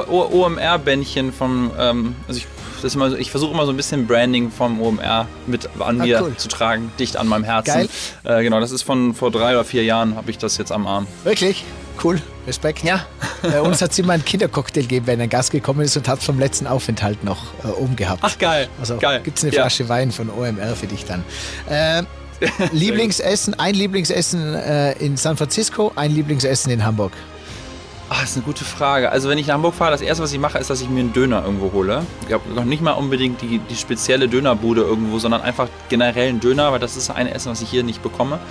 Speaker 3: O M R-Bändchen vom, ähm, also ich Das ist immer so, ich versuche immer so ein bisschen Branding vom O M R mit an ah, mir cool. zu tragen, dicht an meinem Herzen.
Speaker 2: Geil.
Speaker 3: Äh, genau, das ist von vor drei oder vier Jahren, habe ich das jetzt am Arm.
Speaker 2: Wirklich? Cool, Respekt.
Speaker 3: Ja.
Speaker 2: Bei uns hat es immer einen Kindercocktail gegeben, wenn ein Gast gekommen ist und hat es vom letzten Aufenthalt noch äh, oben gehabt.
Speaker 3: Ach geil.
Speaker 2: Also
Speaker 3: geil.
Speaker 2: Gibt es eine
Speaker 3: ja.
Speaker 2: Flasche Wein von O M R für dich dann. Äh, Lieblingsessen, ein Lieblingsessen äh, in San Francisco, ein Lieblingsessen in Hamburg.
Speaker 3: Ach, das ist eine gute Frage. Also wenn ich nach Hamburg fahre, das Erste, was ich mache, ist, dass ich mir einen Döner irgendwo hole. Ich habe noch nicht mal unbedingt die, die spezielle Dönerbude irgendwo, sondern einfach generell einen Döner, weil das ist ein Essen, was ich hier nicht bekomme.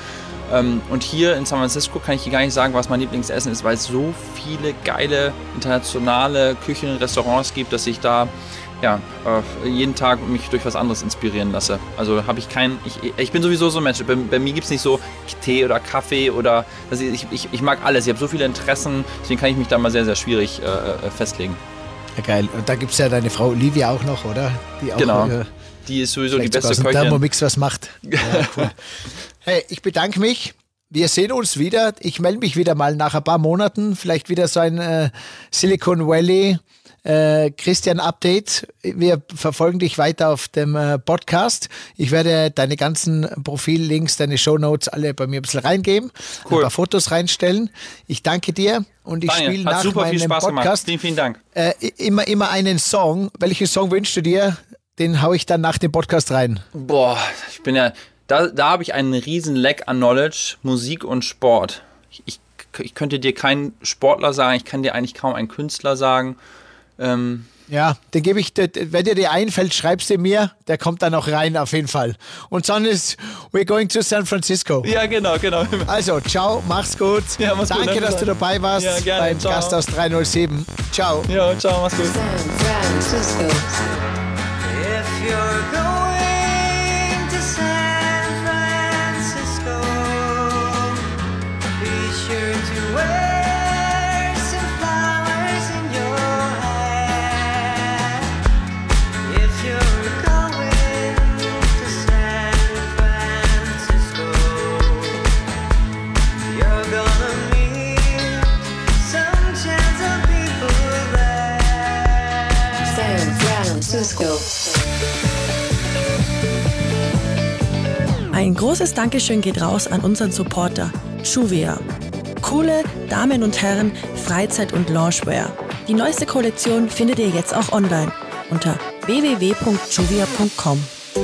Speaker 3: Und hier in San Francisco kann ich hier gar nicht sagen, was mein Lieblingsessen ist, weil es so viele geile internationale Küchen und Restaurants gibt, dass ich da ja, jeden Tag mich durch was anderes inspirieren lasse. Also habe ich keinen, ich, ich bin sowieso so ein Mensch, bei, bei mir gibt es nicht so Tee oder Kaffee oder, also ich, ich, ich mag alles, ich habe so viele Interessen, deswegen kann ich mich da mal sehr, sehr schwierig äh, festlegen.
Speaker 2: Ja, geil. Und da gibt es ja deine Frau Olivia auch noch, oder? Die auch
Speaker 3: genau,
Speaker 2: äh,
Speaker 3: die ist sowieso die beste
Speaker 2: Köchin.
Speaker 3: Köchin.
Speaker 2: Thermomix was macht. Ja, cool. Hey, ich bedanke mich. Wir sehen uns wieder. Ich melde mich wieder mal nach ein paar Monaten. Vielleicht wieder so ein äh, Silicon Valley äh, Christian-Update. Wir verfolgen dich weiter auf dem äh, Podcast. Ich werde deine ganzen Profillinks, deine Shownotes alle bei mir ein bisschen reingeben. Cool. Ein paar Fotos reinstellen. Ich danke dir und ich spiele nach
Speaker 3: super
Speaker 2: meinem
Speaker 3: viel Spaß
Speaker 2: Podcast
Speaker 3: gemacht. Vielen, vielen Dank.
Speaker 2: Äh, immer, immer einen Song. Welchen Song wünschst du dir? Den hau ich dann nach dem Podcast rein.
Speaker 3: Boah, ich bin ja... Da, da habe ich einen riesen Lack an Knowledge, Musik und Sport. Ich, ich, ich könnte dir keinen Sportler sagen, ich kann dir eigentlich kaum einen Künstler sagen. Ähm
Speaker 2: ja, den gebe ich, wenn dir der einfällt, schreibst du mir, der kommt dann noch rein auf jeden Fall. Und sonst, we're going to San Francisco.
Speaker 3: Ja, genau, genau.
Speaker 2: Also, ciao, mach's gut. Ja, mach's Danke, gut, dass du dabei warst ja, gerne, beim ciao. Gast aus drei null sieben. Ciao.
Speaker 3: Ja, ciao, mach's gut.
Speaker 1: San Francisco.
Speaker 4: If you're going to San Francisco, be sure to wear some flowers in your hair. If you're going to San Francisco, you're gonna meet some gentle people there.
Speaker 1: San Francisco.
Speaker 5: Ein großes Dankeschön geht raus an unseren Supporter Juvia. Coole Damen und Herren Freizeit- und Loungewear. Die neueste Kollektion findet ihr jetzt auch online unter w w w punkt juvia punkt com.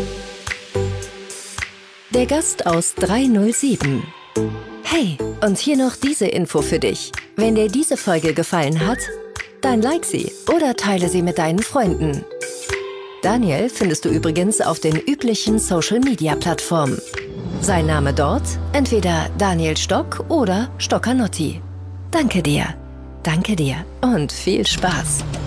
Speaker 1: Der Gast aus drei null sieben. Hey, und hier noch diese Info für dich. Wenn dir diese Folge gefallen hat, dann like sie oder teile sie mit deinen Freunden. Daniel findest du übrigens auf den üblichen Social-Media-Plattformen. Sein Name dort? Entweder Daniel Stock oder Stoccanotti. Danke dir. Danke dir und viel Spaß.